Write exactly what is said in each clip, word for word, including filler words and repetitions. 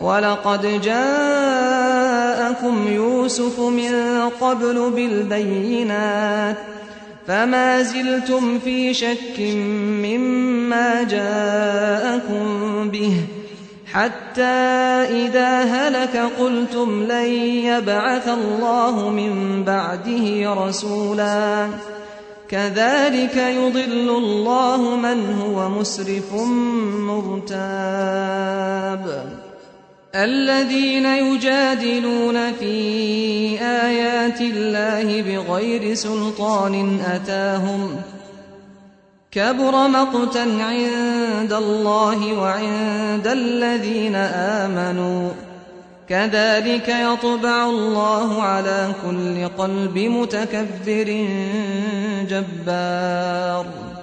ولقد جاءكم يوسف من قبل بالبينات فما زلتم في شك مما جاءكم به حتى إذا هلك قلتم لن يبعث الله من بعده رسولا كذلك يضل الله من هو مسرف مرتاب الذين يجادلون في آيات الله بغير سلطان أتاهم كبر مقتا عند الله وعند الذين آمنوا كذلك يطبع الله على كل قلب متكبر جبار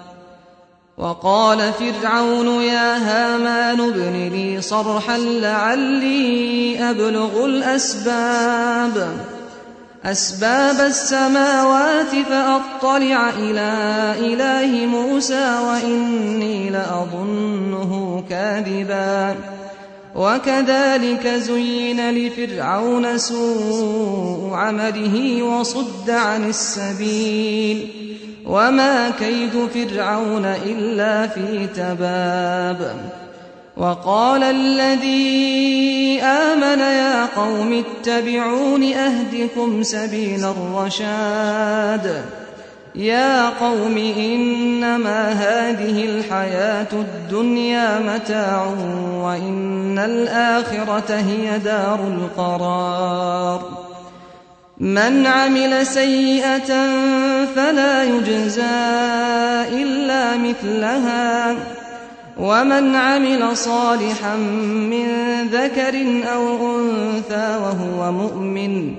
وقال فرعون يا هامان ابن لي صرحا لعلي أبلغ الأسباب أسباب السماوات فأطلع إلى إله موسى وإني لأظنه كاذبا وكذلك زين لفرعون سوء عمله وصد عن السبيل وما كيد فرعون إلا في تباب وقال الذي آمن يا قوم اتبعون أهدكم سبيل الرشاد يا قوم إنما هذه الحياة الدنيا متاع وإن الآخرة هي دار القرار من عمل سيئة فلا يجزى إلا مثلها ومن عمل صالحا من ذكر أو أنثى وهو مؤمن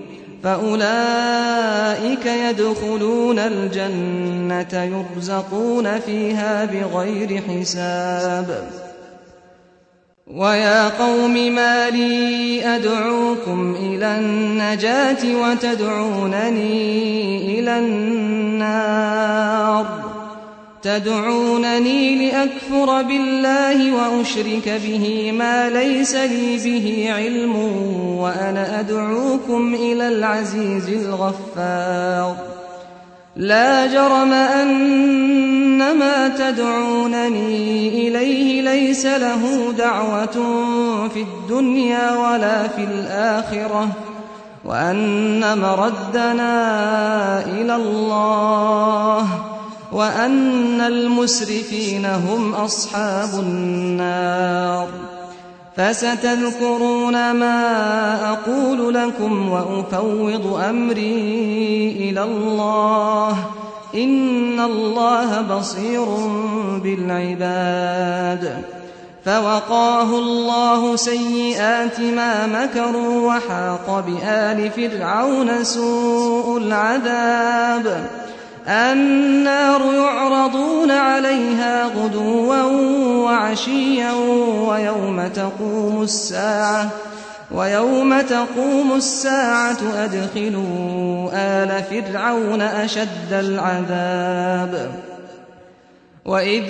فأولئك يدخلون الجنة يرزقون فيها بغير حساب ويا قوم ما لي أدعوكم إلى النجاة وتدعونني إلى النار تدعونني لأكفر بالله وأشرك به ما ليس لي به علم وأنا أدعوكم إلى العزيز الغفار لا جرم أن ما تدعونني إليه ليس له دعوة في الدنيا ولا في الآخرة وأن مردنا إلى الله وأن المسرفين هم أصحاب النار فستذكرون ما أقول لكم وأفوض أمري إلى الله إن الله بصير بالعباد فوقاه الله سيئات ما مكروا وحاق بآل فرعون سوء العذاب النار يعرضون عليها غدوا وعشيا ويوم تقوم الساعة ويوم تقوم الساعة أدخلوا آل فرعون أشد العذاب وإذ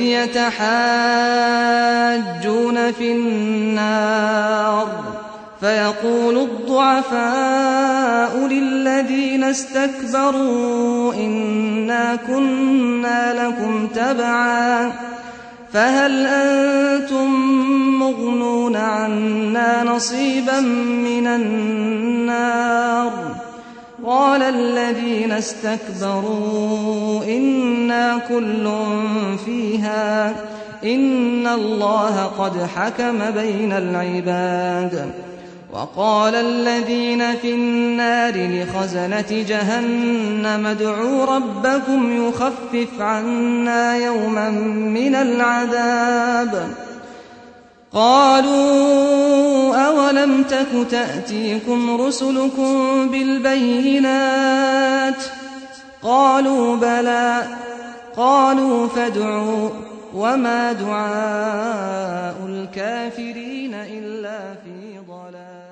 يتحاجون في النار فيقول الضعفاء للذين استكبروا إنا كنا لكم تبعا فهل أنتم مغنون عنا نصيبا من النار قال الذين استكبروا إنا كل فيها إن الله قد حكم بين العباد وقال الذين في النار لخزنة جهنم ادعوا ربكم يخفف عنا يوما من العذاب قالوا أولم تك تأتيكم رسلكم بالبينات قالوا بلى قالوا فادعوا وما دعاء الكافرين إلا في ضلال.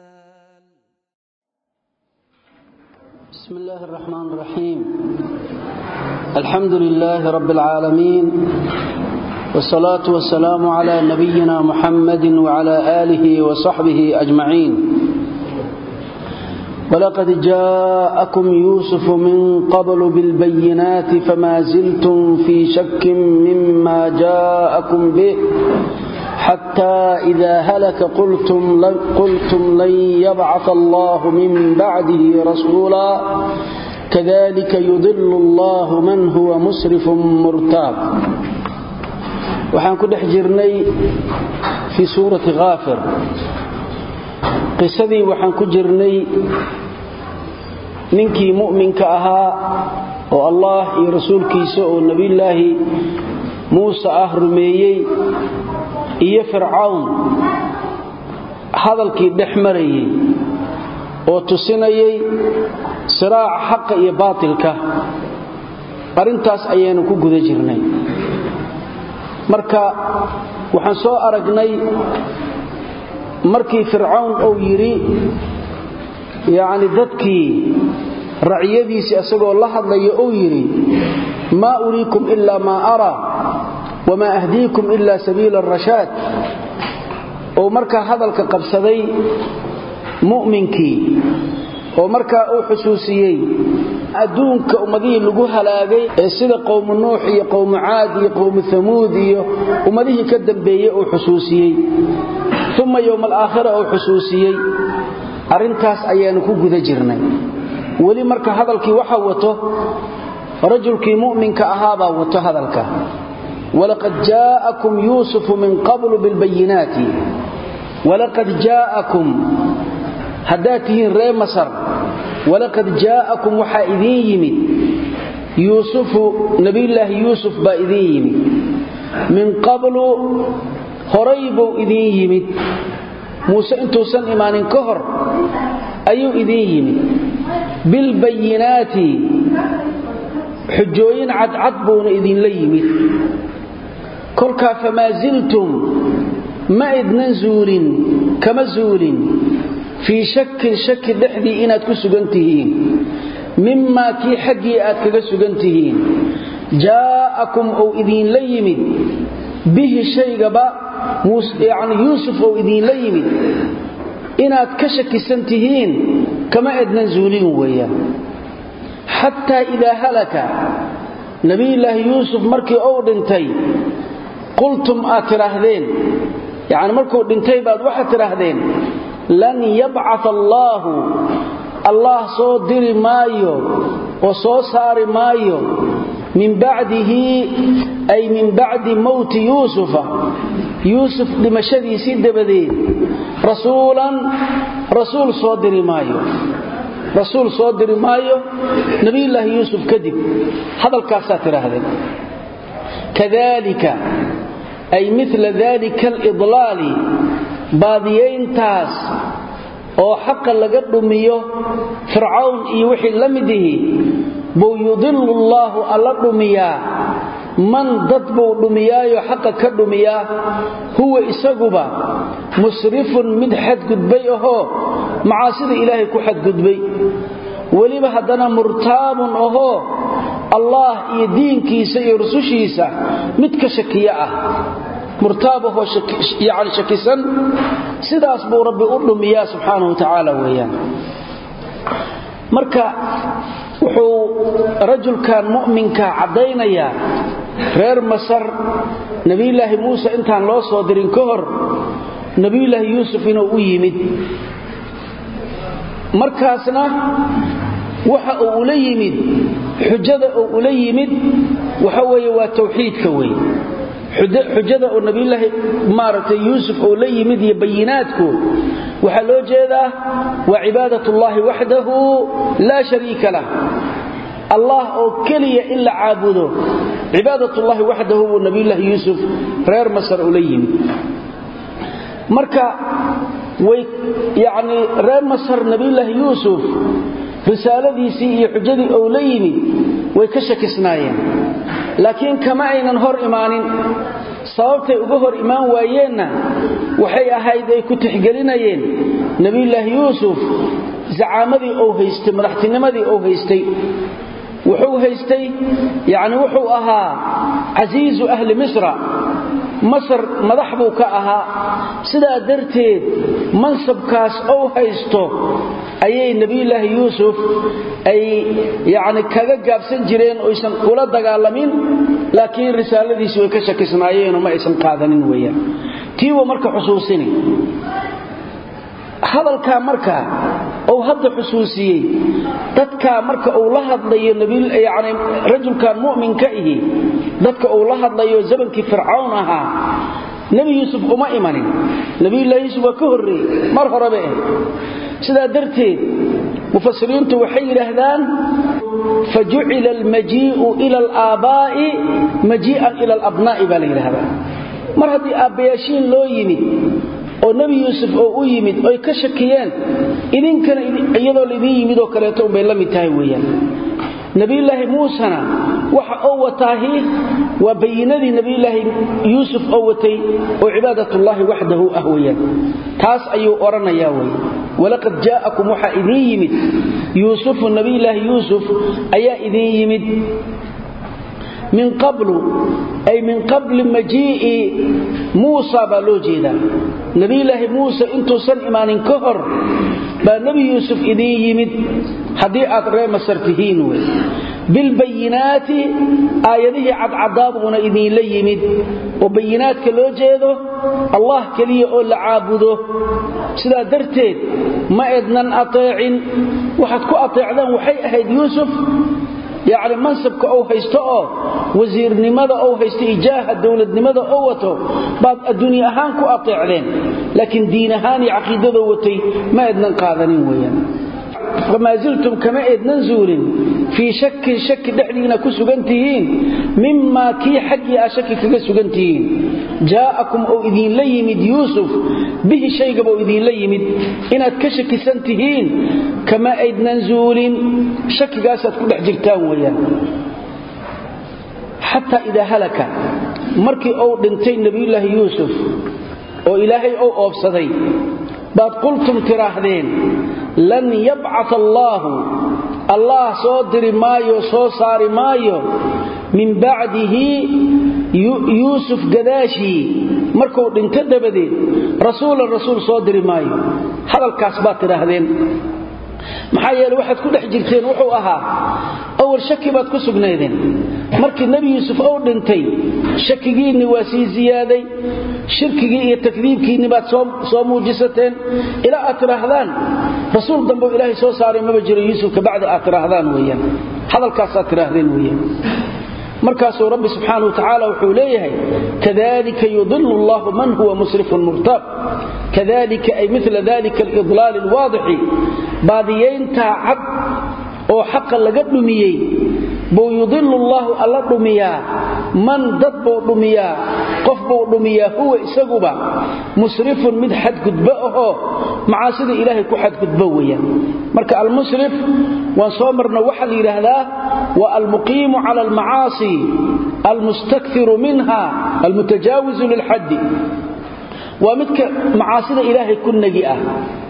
بسم الله الرحمن الرحيم الحمد لله رب العالمين والصلاة والسلام على نبينا محمد وعلى آله وصحبه أجمعين. ولقد جاءكم يوسف من قبل بالبينات فما زلتم في شك مما جاءكم به حتى إذا هلك قلتم قلتم لن يبعث الله من بعده رسولا كذلك يضل الله من هو مسرف مرتاب. waxaan ku dhex jirnay fi suurati Ghafir. qisadii waxaan ku jirnay ninkii mu'minka ahaa oo Allah iyo rasuulkiisa oo nabiyilaahi Muusa ah rumeeyay iyo Fircawn hadalkii dhexmarayay oo tusinayay siraac xaq iyo baatilka. arintaas ayaanu ku guda jirnay. marka waxaan soo aragnay markii Fircawn uu yiri yaani dadkii raciyadiisi asagoo la hadlayo uu yiri ma uriikum illa ma ara wama ahdiikum illa sabiila ar-rashad. oo marka hadalka qabsaday mu'minkii oo marka uu xusuusiyay adduunka ummadii lagu halaagay ee sida qowm nuux iyo qowm aad iyo qowm thamuud iyo ummadii ka dambeeyay uu xusuusiyay thumma yawm al-aakhirah uu xusuusiyay. arintaas ayaanu ku guda jirnay. wali marka hadalkii waxa wato rajulkii mu'minka ahaaba wato hadalka walaqad jaaءakum yusuf min qabl bil bayinati walaqad jaaءakum hadatihin ree masar walaqad jaaءakum waxa idin yimid yusuf nabiyullah yusuf ba idin yimid min qabl horaybu idin yimid Muuse intuusan imaanin ka hor ayuu idin yimid bil bayinati xujooyin cad cad buuna idin la yimid. kolka fama ziltum ma idnan zuulin kama zuulin fi shakkin shakki dhaxdii inaad ku sugantihiin mimma ki xaqi aad kaga sugantihiin jaaءakum oo idin la yimid bihi shaygaba muus yaani yusuf oo idin la yimid inaad ka shakisantihiin kama idnan zuulin weeyaan. hatta idha halaka nabiyullah yusuf markii uu dhintay qultum atrahdeen yaani markuu dhintay baad waxa tirahdeen lan yab'ath allah allah soo diri maayo oo soo saari maayo min ba'dihi ay min ba'di mawt yusuf yusuf dimashadiisi dabadeed rasuulan rasuul soo diri maayo rasuul soo diri maayo nabiyullah yusuf kadib hadalkaas tirahdeen kadalika ay mithla dhalika al-idlal baadiyeyntaas oo xaq laga dhumiyo Fircawn iyo wixii lamidii buu yudillu allah alla dhumiya man dadbu dhumiyaayo xaq ka dhumiya huwa isaguba musrifun mid xad gudbay oo macaasida ilaahay ku xad gudbay waliba hadana murtaabun oo allah iyo diinkiisa iyo rusushiisa mid ka shakiya ah murtaabahu yaani shakisan sidaas buu rabbi u dhumiyaa subhanahu wa ta'ala weeyaan. marka wuxuu rajulkan mu'minka cadeynaya reer masar nabiyullah muusa intaan loo soo dirin ka hor nabiyullah yusuf inuu u yimid markaasna waxa uu la yimid xujada uu la yimid waxa weeye waa tawxiidka weey. xujada oo nabiyullah maartay yusuf oo la yimid iyo bayinaadku waxa loo jeedaa wa cibaadatullahi wahdahu la sharika lah allah oo kaliya illa aabudo cibaadatullahi wahdahu nabiyullah yusuf reer masar oo la yimid. marka way yaani reer masar nabiyullah yusuf risaaladiisii iyo xujadii oo la yimid way ka shakisnaayeen laakiin kama aynan hor imaanin sababtay uga hor imaan waayeenna waxay ahayd ay ku tixgelinayeen nabiyullah yusuf zaamadii oo haystay madaxtinimadii oo haystay wuxuu haystay yaani wuxuu ahaa aziizu ahli misra masar madax buu ka ahaa sidaa darteed mansabkaas oo haysto ayay nabiyullaahi yuusuf ay yaani kaga gaabsan jireen oo aysan kula dagaalamin laakiin risaaladiisu way ka shakisnaayeen oo ma aysan qaadanin weeyaan tiiba marka xusuusini hadalka marka oo hadda xusuusiyay dadka marka uu la hadlayo nabi yaani rajulkan mu'minka ihi dadka uu la hadlayo zabankii fircawn ahaa nabi yuusuf uma imanin nabi yuusuf waa ka horreey mar horeba ah sidaa darteed mufassiriintu waxay yiraahdaan faj'ila al-maji'u ila al-aba'i maji'an ila al-abna'i bal yiraahdaa mar hadii aabayaashin loo yimid oo nabi yuusuf oo u yimid oo ka shakiyeen idinkana iyadoo lidin yimid oo kale toon bay la mid tahay weeyaan nabiyullaahi muusana waxa uu wataahi wa bayinadii nabiyullaahi yuusuf oo watay oo cibaadatullaahi wahdahu ah weeyaan taas ayuu oranayaa weeyaan walaqad jaa'akum waxa idin yimid yuusuf nabiyullaahi yuusuf ayaa idin yimid من قبل أي من قبل مجيء موسى بالوجيدا نبي الله موسى انتو سن إيمان كهر بنبي يوسف إذن يمد حديئة ريم سرتهين بالبينات آياته عد عذابنا إذن ليمد وبينات كالوجيده الله كليه أول عابده سلا درتين ما إذنن أطيعين وحد كو أطيعنا وحي أهد يوسف يعني منصبك أو هيسته وزير نماذا أو هيسته إجاهة دولة نماذا أوته بعد الدنيا هانكو أطيع لين لكن دين هاني عقيدة دوتي ما إذن قاذنين ويان وما زلتم كما إذن زور في شك شك دحلينا كسوغنتهين مما كي حقي أشكي كسوغنتهين جاءكم أو إذين ليمد يوسف به شيء أو إذين ليمد إن أتكشك سنتهين كما إذن زور شك قاست كل حجرتان ويان حتى إذا هلك مركي أو دنتين نبي الله يوسف أو إلهي أو أفسدي بعد قلتم تراهدين لن يبعث الله الله صادر مايو صار مايو من بعده يوسف قداشي مركو دنتدبدين رسول الرسول صادر مايو هذا الكاسبات تراهدين maxaa yeelay waxaad ku dhex jirteen wuxuu ahaa awal shaki baad ku sugnaydeen markii nabi yuusuf uu dhintay shakigiina waa sii ziyaaday shirkigii iyo takdiibkiina baad soo soo muujisateen ila atrahdaan rasuul dambo ilaahay soo saaray ma jiro yuusuf ka bacda atrahdaan weeyaan hadalkaas atrahdeen weeyaan markaasuu rabbi subxaanahu wa tacaala wuxuu leeyahay kadalika yudillu allahu man huwa musrifun murtab kadalika ay mithla dalika al-idlal al-wadih baadiyeynta cad oo xaq laga dhumiyay buu yudillu allahu alla dhumiyaa man dad buu dhumiyaa qof buu dhumiyaa huwa isaguba musrifun mid xad gudba oo macaasida ilaahay ku xad gudba weeyaan marka al-musrif waan soo marna waxa la yiraahdaa wa al-muqim ala al-maasi al-mustakthir minha al-mutajawiz lil-hadd wa midka macaasida ilaahay ku nagi ah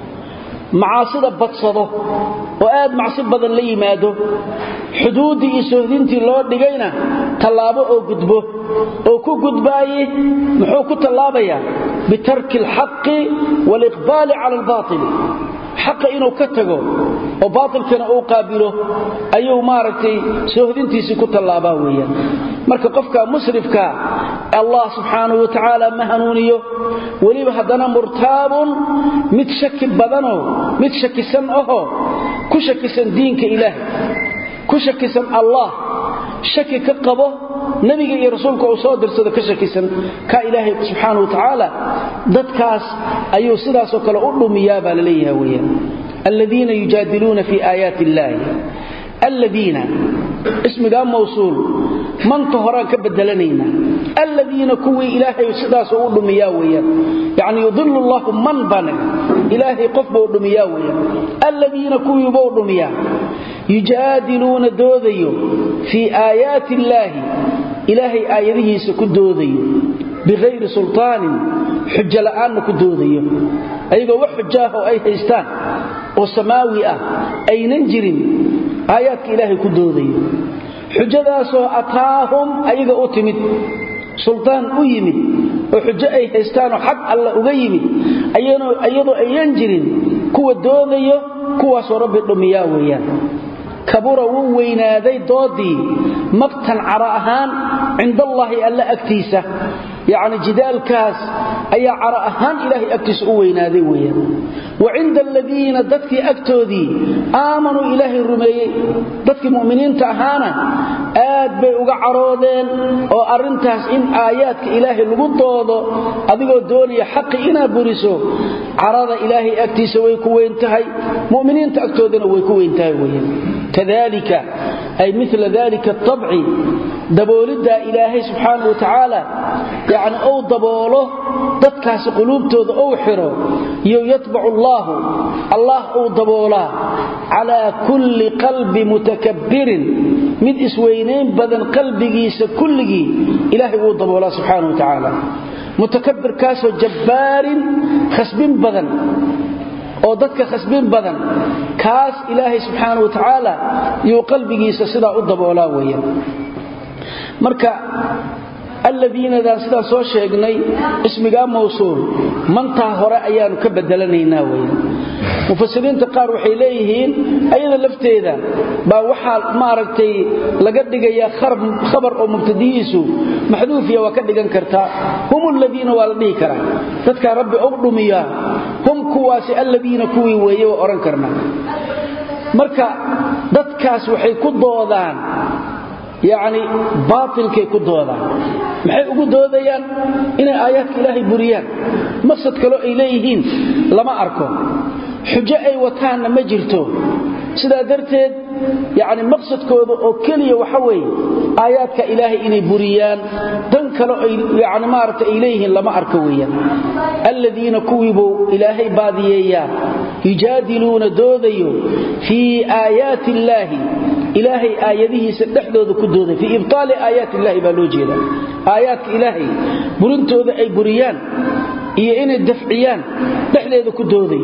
macaasida badsado oo aad macsi badan la yimaado xuduudii iyo sohdintii loo dhigayna talaabo oo gudbo oo ku gudbaaye muxuu ku talaabaya bitarki al-haqqi wal-iqbal ala al-batil xaqa inuu ka tago oo baatilkana uu qaabilo ayuu maaragtay sohdintiisa ku talaabaa weeyaan marka qofka musrifka Allah subhanahu wa ta'ala ma hanuuniyo waliba hadana murtaabun mid shaki badano mid shakisan aho ku shakisan diinka ilaahay ku shakisan Allah shaki ka qabo nabiga iyo rasuulka oo soo dirsada ka shakisan ka ilaahay subhanahu wa ta'ala dadkaas ayuu sidaas oo kale u dhumiyaa baa leeyahay weeyaan alladina yujadiluna fi ayati llahi alladina ismiga mawsuul man tahara ka bedelanayna alladina kuwi ilaahay sidaas oo u dhumiyaa weeyaan yaani yudillu allahu man bana ilaahay qof buu dhumiyaa weeyaan alladina kuwi buu dhumiyaa yujadiluna doodayo fi ayati llahi ilaahay aayadihiisa ku doodayo بغير سلطان حجة لآن كدودية أيضا وحجاه أي هيستان وسماوية أي ننجرين آيات إلهي كدودية حجة ذا سوء أتاهم أيضا أتمد سلطان أيمد oo xujo ay haystaan oo xaq alla uga yimid ayano ayadoo ayan jirin kuwa doodayo kuwaas oo rabbi dhumiyaa weeyaan kabura wuu weynaaday doodii maqtan cara ahaan cinda allahi alla agtiisa يعني جدال كاس أي عرأهان إلهي أكتس أوينادي ويا وعند الذين دتك أكتودي آمنوا إلهي الرمي دتك مؤمنين تأهانا آد بيوغ عرودين أو أرنتاس إن آياتك إلهي الغضوضو أبيقوا دوني حق إنا برسو عرض إلهي أكتس ويكوين تهي مؤمنين تأكتودين ويكوين تهي ويا كذلك أي مثل ذلك الطبع دبولد إلهي سبحانه وتعالى يعني أو دبوله ددكاس قلوبتود أو حرو يتبع الله الله أو دبوله على كل قلب متكبر من إسوينين بدن قلبيس كله إلهي أو دبوله سبحانه وتعالى متكبر كاسو جبار خسبين بدن oo dadka khasbin badan kaas ilaahay subhanahu wa ta'ala iyo qalbigiisa sida u daboolaa weeyaan marka alladina daa sida soo sheegnay ismiga mawsuul manta hore ayaanu ka bedelanaynaa weeyaan mufassiriinta qaar waxay leeyihiin ayada lafteeda ba waxa maaragtay laga dhigayaa khabar oo mubtadiisu maxduuf iyo waa ka dhigan kartaa humul ladina wal dhihi karaa dadka rabbi oo dhumiya hum kuwaasi alladina kuwi weeyo oran karna marka dadkaas waxay ku doodaan يعني باطل كي كدودان maxay ugu doodayaan inay aayadka ilaahay buriyaan maqsad kale ay leeyihiin lama arko xujo ay wataan ma jirto sida darteed يعني maqsadkooda oo kaliya waxa weey aayadka ilaahay inay buriyaan dan kale ay يعني maarta ay leeyihiin lama arko weeyaan alladina kuwibu ilaahay baadiyeeya yujadiluna doodayo fi aayati illaahi إلهي آياته سدحدود كدود في إبطال آيات الله بالوجيدة آيات إلهي برنتود أي بريان إيه إن الدفعيان دحدود كدودي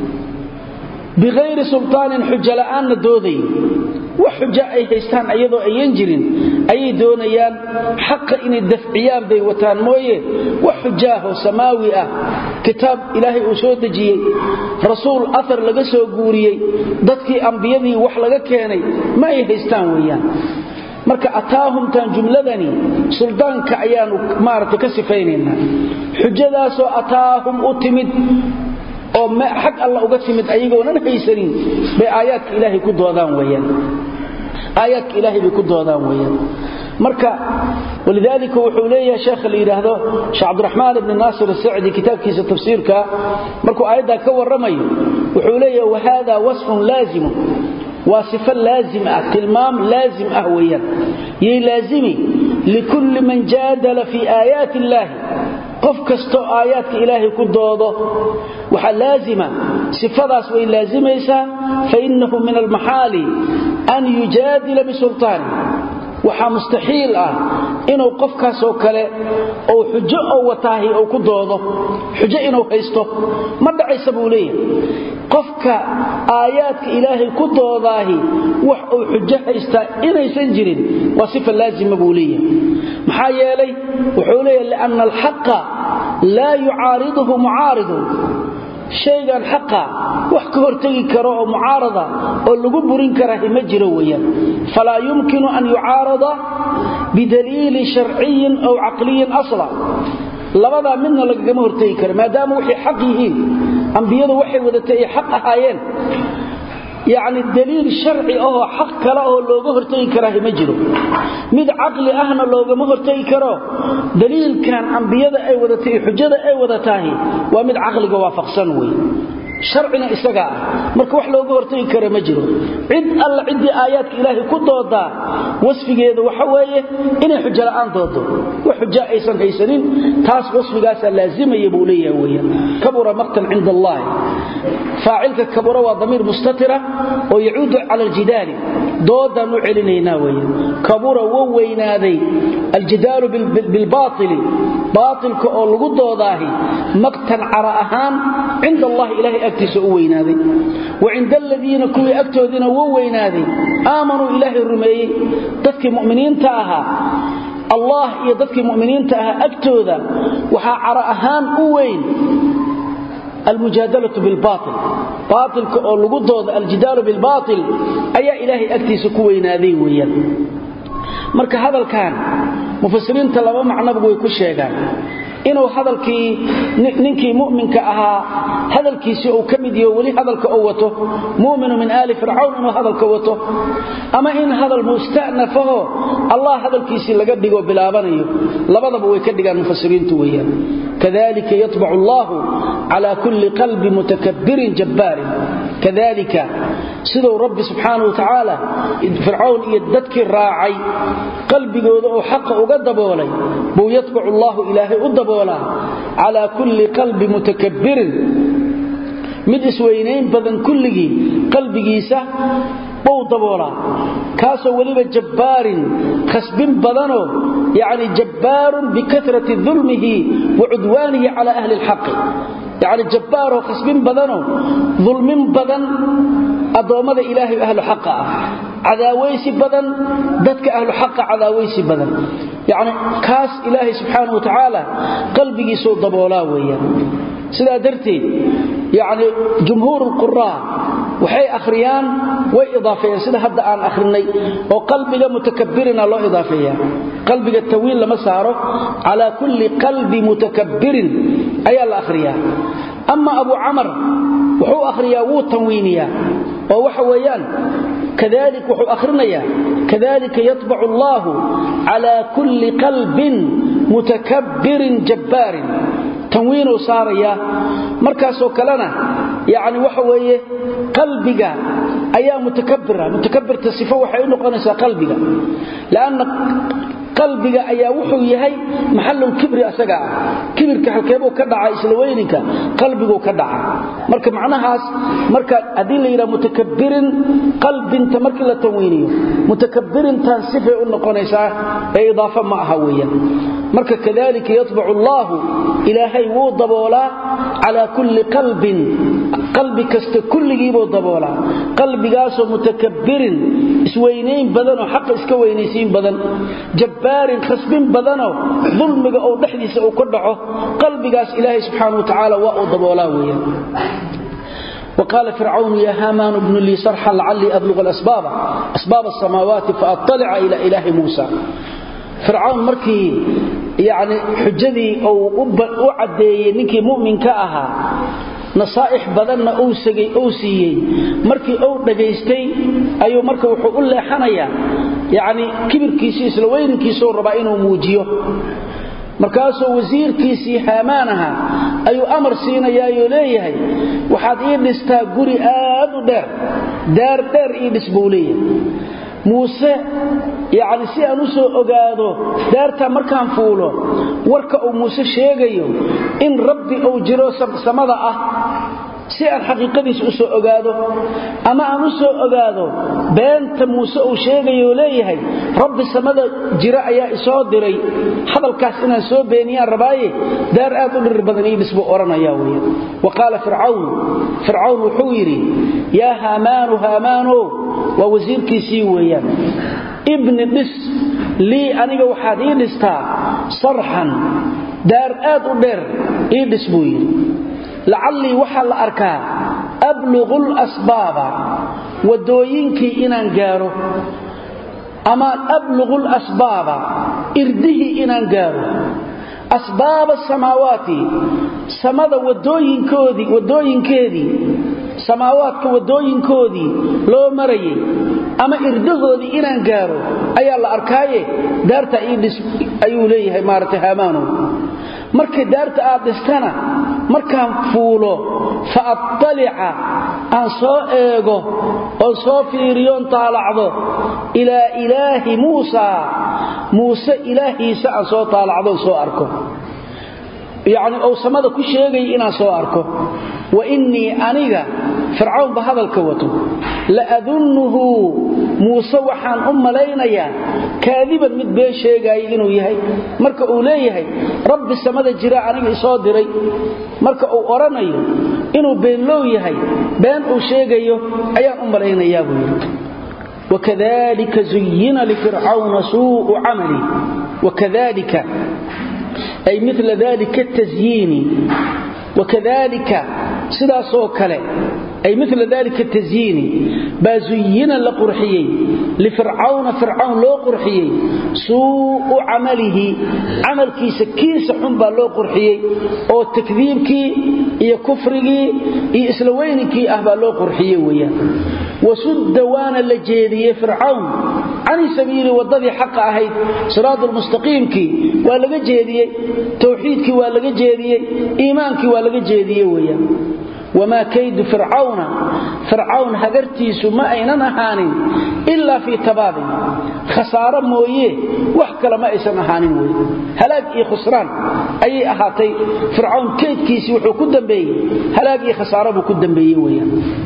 بغير سلطان حجة لآن دودي وحجة أي هيستان أيضا أي ينجرين أي دونيان حق إن الدفعيان بي وتان مويه وحجاه سماوية كتاب إلهي أسودجي رسول أثر لغسو قوريي ضدكي أنبيذي وحلقا كيني ما يهيستان ويان marka ataahum tan jumladani suldaanka ayaan maarta ka sifeynayna xujadaasoo ataahum u timid oo ma xaq Allah uga timid ayagoo nan haysanin bay aayadka ilaahay ku doodaan weeyaan aayadka ilaahay bay ku doodaan weeyaan marka walidaalika wuxuu leeyahay sheekh la yiraahdo Sheikh Abdurrahman ibn Nasir al-Sa'di kitabkiisa tafsiirka markuu aayada ka waramayo wuxuu leeyahay wa hada wasfun laazim وصفة لازمة تلمام لازم أهويا يلازمي لكل من جادل في آيات الله قف كستو آيات إلهي كدوضه وحلازمة صفة سوى لازمة فإنه من المحال أن يجادل بسلطان وحا مستحيل آه إنه قف كاسو كله أو حجة أو وطاهي أو كدوضه حجة إنه هيسته ما دعي سبوليه قفك آيات إلهي كدوضاهي وحو حجة هيسته إنه يسنجرين وصفة لازمة بوليه محايا لي وحوليه لأن الحق لا يعارضه معارض شيئا حقا وحكو هرتقي كرو معارضة واللقو برين كره مجرويا فلا يمكن أن يعارض بدليل شرعي أو عقلي أصلا لبدا منه لقو هرتقي كره ما دام وحي حقه أنبياء وحي ودتي حق آيان يعني الدليل الشرعي أو حق كلا أو لوجه هرتقي كره مجرو مد عقل أهنا لوجه مهرتقي كره دليل كان أنبياء أي ودتي حجة أي ودتاهي ومد عقل جوافق سنوي شرعنا إسقاء مرك وح لوجه هرتقي كره مجرو عد الله عدي آيات إلهي كضوضا وصف جيد وحويه إن حجة الآن ضده وحجة أيسن أيسنين تاس وصف جالس لازم يبوليه ويا كبر مقتا عند الله فاعلك كبر وضمير مستترة ويعود على الجدال ضودا نعلنينا ويا كبر ووينادي الجدال بالباطل باطل كأولغو ضوداهي مقتا عرأهان عند الله إلهي أكتس ووينادي وعند الذين كوي أكتودين ووينادي آمنوا إلهي الرمي تذكي مؤمنين تاها allah iyo dadkii mu'miniinta ah agtooda waxa cara ahaan u weyn المجادلة بالباطل باطل oo lagu doodo الجدال بالباطل ayaa ilaahay agtiisa ku weynaaday weeyaan marka hadalkan mufassiriinta laba macno way ku sheegaan inuu hadalkii ninkii mu'minka ahaa hadalkiisa uu kamid yahay wali hadalka uu wato mu'minu min aali fir'aun inuu hadalka wato ama in hadal musta'nafaho allah hadalkiisa laga dhigo bilaabanayo labadaba way ka dhigaan mufassiriintu weeyaan kadalika yatba'u allah ala kulli qalbi mutakabbirin jabbarin kadalika sidoo rabbi subhanahu wa ta'ala fir'aun iyo dadkii raacay qalbigooda oo xaq uga daboolay buu yatba'u allah ilaahi u على كل قلب متكبر mid isweynayn badan kulligi qalbigiisa buu daboolaa kaasoo waliba jabbaarin khasbin badano yaani jabbaarun bikathrati dhulmihi wa udwanihi ala ahli alhaq yaani jabbaaro khasbin badano dhulmin badan adoomada ilaahi ahli alhaq عداويسي بدن ددك أهل الحق عداويسي بدن يعني كاس إلهي سبحانه وتعالى قلبي سو دبولا ويا سلا درتي يعني جمهور القراء وحي أخريان وإضافية سلا هبدا آن أخرني وقلبي متكبرنا الله إضافية قلبي التويل لما ساره على كل قلب متكبر أي الأخريان أما أبو عمر وحو أخريا وتنوينيا ووحويان كذلك وحو أخرنيا كذلك يطبع الله على كل قلب متكبر جبار تنوين صاريا مركز كلنا يعني وحويه قلبك أيا متكبرة متكبر تصفه وحي نقنسا قلبك لأن قلبك أيا وحو يهي محل الكبر أسقع كبرك حكيبه كدعا إسلوينك قلبك كدعا مركز معناها مركز أدين إلى متكبر قلب انت مركز لتنوينيه متكبر تنصفه نقنسا إضافة معها ويا مركز كذلك يطبع الله إلهي وضبولا على كل قلب قلبي كست كل جيبو ضبولا قلبي قاسو متكبر اسوينين بدنو حق اسكوينيسين بدن جبار خصبين بدنو ظلمك او دحديس او كدحو قلبي قاس الهي سبحانه وتعالى واو ضبولا ويا وقال فرعون يا هامان ابن لي صرحا لعلي ابلغ الاسباب اسباب السماوات فاطلع الى اله موسى فرعون مركي يعني حجدي او وعديه نكي مؤمن كاها نصائح بدلنا او سغي او سيي markii oo dhageystay ayu marka wuxuu u leexanaya yaani kibirkiisa isla weynkiisa oo raba inuu muujiyo markaasoo wasiirkiisii haamaanaha ayu amar siinaya ayu leeyahay waxaad ii dhistaa guri aad u dheer daar dheer ii dhisbuuliye موسى يعني si aan u soo ogaado daarta markaan fuulo warka uu Muuse sheegayo in Rabbi uu jiro samada ah si aan xaqiiqadiisa u soo ogaado ama aan u soo ogaado beenta Muuse uu sheegayo leeyahay Rabbi samada jira ayaa isoo diray hadalkaas inaan soo beeniyaan rabaaye daar aad u dhir badan ii bisbo oranaya weeyo waqala fir'aun fir'aun wuxuu yiri ya hamaan haamaano ووزيركيسي ويان ابن بس لي أنيق وحاد إيدستا صرحا دار آد ودير إيدس بوي لعلي وحل أركا أبلغ الأسباب ودوينكي إنان قارو أما أبلغ الأسباب إرده إنان قارو أسباب السماوات سمد ودوين كودي ودوين كودي سماواتك ودوين كودي لو مريي أما إردهودي إنان قارو أي الله أركايه دارتا إيدس أيو ليه مارت هامانو markii daarta aad dhistana markaan fuulo fa attali'a an soo eego oo soo fiiriyoon taalacdo ila ilaahi Muusa Muusa ilaahiisa an soo taalacdo soo arko yaani oo samada ku sheegay inaan soo arko wa inni aniga fir'aun bahadalka wato la adunnuhu Muusa waxaan u maleeynaya kaadiban mid been sheegay inuu yahay marka uu leeyahay rabbi samada jira aniga soo diray marka uu oranayo inuu been loo yahay been uu sheegayo ayaan u maleynayaa buu wakadalika zuyyina li fir'auna su'u 'amali وكذلك أي مثل ذلك التزيين وكذلك سدا سوكله أي مثل ذلك التزيين بازينا لقرحيي لفرعون فرعون لو قرحيي سوء عمله عمل كيس كيس حنبا لو قرحيي أو تكذيبك إيا كفرك إيا إسلوينك أهبا لو قرحيي ويا وسد وانا لجيدي فرعون عن سبيل وضدي حق أهيد صراط المستقيم كي ولا جيدي توحيدك ولا جيدي إيمانك ولا جيدي ويا وما كيد فرعون فرعون هجرتيس ما أين نهانين إلا في تباب خسارة مويه وحكى ما إيش نهانين ويه هلاك إيه خسران أي أحاتي فرعون كيد كيسي وحو كدن بيه هلاك إيه خسارة بكدن بيه ويه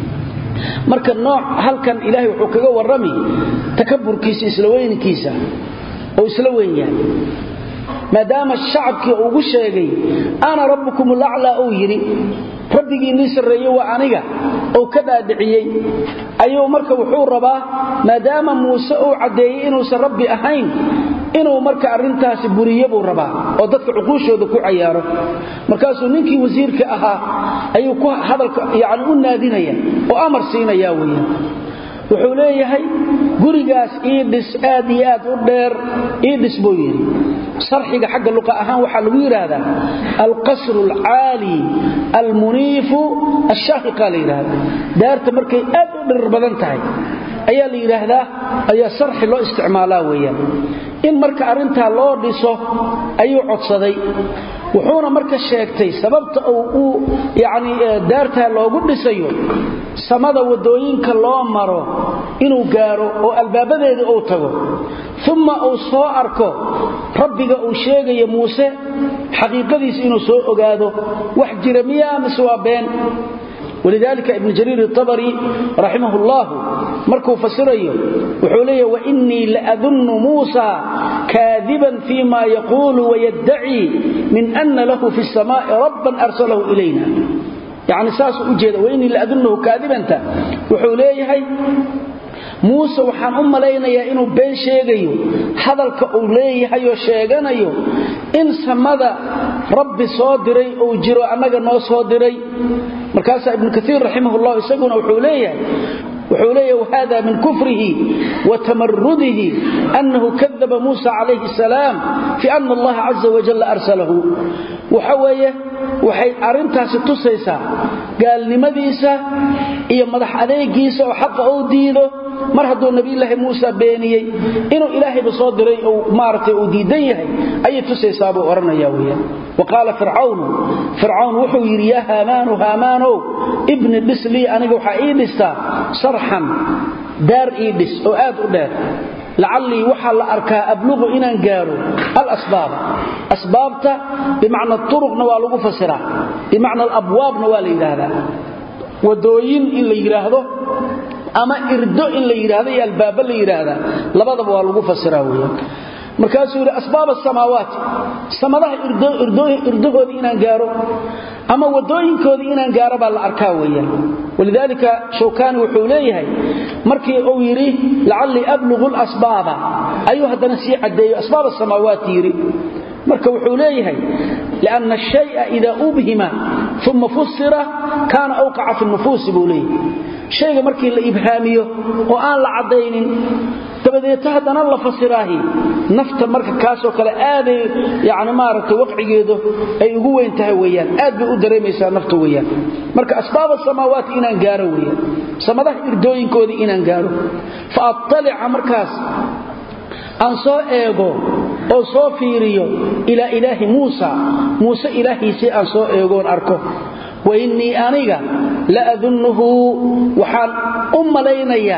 marka nooc halkan ilaahay wuxuu kaga warami takabburkiisa islaweynkiisa oo isla weyn yahay maadaama shacabki ugu sheegay ana rabbukumul a'la oo yiri rabbigiina sareeyo waa aniga oo ka dhaadhiciyay ayuu marka wuxuu rabaa maadaama Muuse uu cadeeyay inuu san rabbi ahayn inuu marka arintaasi buriyo buu rabaa oo dadka cuquushooda ku ciyaaro markaasuu ninkii wasiirka ahaa ayuu ku hadalka yaani u naadinaya oo amar siinaya weeyaan wuxuu leeyahay gurigaas ii dhis aad iyo aad u dheer ii dhis buu yiri sarxiga xagga luqa ahaan waxa lagu yiraahdaa al-qasr al-aali al-munif ash-shahiqa la yiraahdaa daarta markay aad u dheer badan tahay ayaa la yiraahdaa ayaa sarxi loo isticmaalaa weeyaan in marka arinta loo dhiso ayuu codsaday wuxuuna marka sheegtay sababta uu yaani daarta loogu dhisayo samada wadooyinka loo maro inuu gaaro oo albaabadeeda uu tago thumma uu soo arko rabbiga uu sheegayo Muuse xaqiiqadiisa inuu soo ogaado wax jira miyaa maswaabeen ولذلك ابن جرير الطبري رحمه الله مركو فسريه وحوليه وإني لأذن موسى كاذبا فيما يقول ويدعي من أن له في السماء ربا أرسله إلينا يعني ساس أجيد وإني لأذنه كاذبا وحوليه موسى وحان أم لينا يا إنه بين شيغيو حذلك أوليه يو شيغانيو إن سمد رب صادري أو جرو أنك نو صادري مركز ابن كثير رحمه الله يسقون وحوليه وحوليه وهذا من كفره وتمرده أنه كذب موسى عليه السلام في أن الله عز وجل أرسله وحويه وحي أرنتها ستسيسا قال لماذا إيا مدح عليكيسا وحق أوديده مرحدو النبي الله موسى بينيه إنه إلهي بصادري أو مارتي أو ديديه أي تسيسا بأورنا ياويا وقال فرعون فرعون وحو يريا هامان هامان ابن البسلي أنا وحا إيدستا صرحا دار إيدس أو آد أدار لعلي وحا لأركا أبلغ إنان قاروا الأسباب أسبابتا بمعنى الطرق نوالغو فسرا بمعنى الأبواب نوالي هذا ودوين إلا يراهدو أما إردو إلا يراهدو يا الباب اللي يراهدو لبضب والغو فسرا ويا markaasuu yiri asbaab as-samaawaat samadaha irdo irdo irdogoodi inaan gaaro ama wadooyinkoodi inaan gaaro baa la arkaa weeyaan walidalika shawkani wuxuu leeyahay markii uu yiri la'alli ablughu al-asbaaba ayu hadana si cadeeyo asbaab as-samaawaat yiri marka wuxuu leeyahay laana shay'a idha ubhima thumma fussira kana awqa'a fi an-nufus bulay shayga markii la ibhaamiyo oo aan la cadeynin dabadeed hadana la fasiraahi nafta marka kaasoo kale aad yaani maaragtay waqcigeedo ay ugu weyn tahay weeyaan aad bay u dareemaysaa nafta weeyaan marka asbaab as-samaawaat inaan gaaro weeyaan samadaha irdooyinkoodi inaan gaaro fa attali'a markaas aan soo eego oo soo fiiriyo ila ilaahi Muusa Muusa ilaahiisi aan soo eegoon arko wa inni aniga la adunnuhu waxaan umaleynaya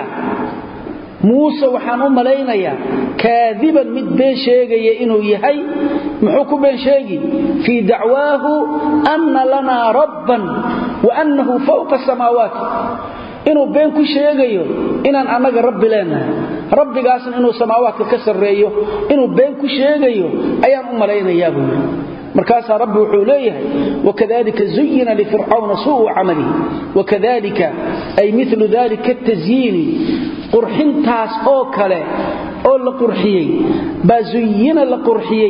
موسى وحان أملينيا كاذبا مد بين شيغي إنه يحي محوكو بين شيغي في دعواه أن لنا ربا وأنه فوق السماوات إنه بين كل شيغي إنه أنك رب لنا رب قاسن إنه سماوات كسر ريه إنه بين كل شيغي أيام أملينيا بنا مركاسا ربي وحوليه وكذلك زين لفرعون سوء عمله وكذلك أي مثل ذلك التزيين قرحنتاس أو كله oo la qurxiyay bazuyina la qurxiyay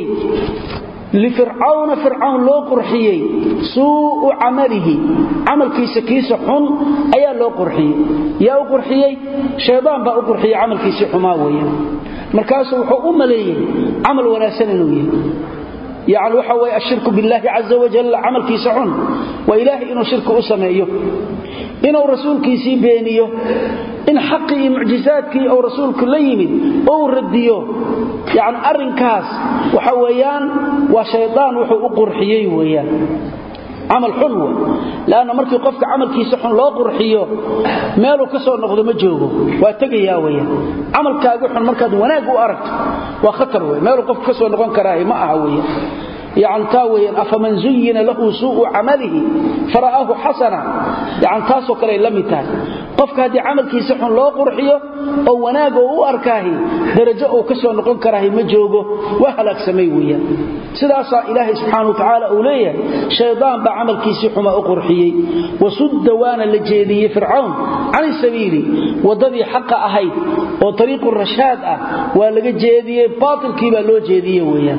لفرعون فرعون لو قرحيي سوء عمله عمل كيس كيس حن أيا لو قرحيي يا قرحيي شيطان بقى قرحيي عمل كيس حماوية مركاسه وحو أمليه عمل ولا سننويه يعني وحوي الشرك بالله عز وجل عمل كيس حن وإلهي إنه شرك أسميه إنه رسول كيسي بينيه إن حقي معجزاتك أو رسولك ليمن أو رديه يعني أرنكاس وحويان وشيطان وحو قرحيي ويان عمل حلوة لأن مركي قفك عمل كيسحن لا قرحيه ماله كسر نقض مجهوه واتقي يا ويان عمل كاقوحن مركز وناق وأرك وخطر ويان ماله قفك كسر نقض كراهي ما أعويا يعني تاوي أفمن زين له سوء عمله فرآه حسنا يعني تاسو كلي لميتان قفك هذه عمل كيسحن لا قرحيه أو وناقه وأركاهي درجة أو كسو نقول كراهي مجوغه وهلك سميويا سداسا إلهي سبحانه وتعالى أوليه شيطان بعمل كيسحن ما أقرحيه وسد وانا لجيدي فرعون عن السبيل وضبي حق أهي وطريق الرشاد ولقى جيدي باطل كيبا لو جيدي ويا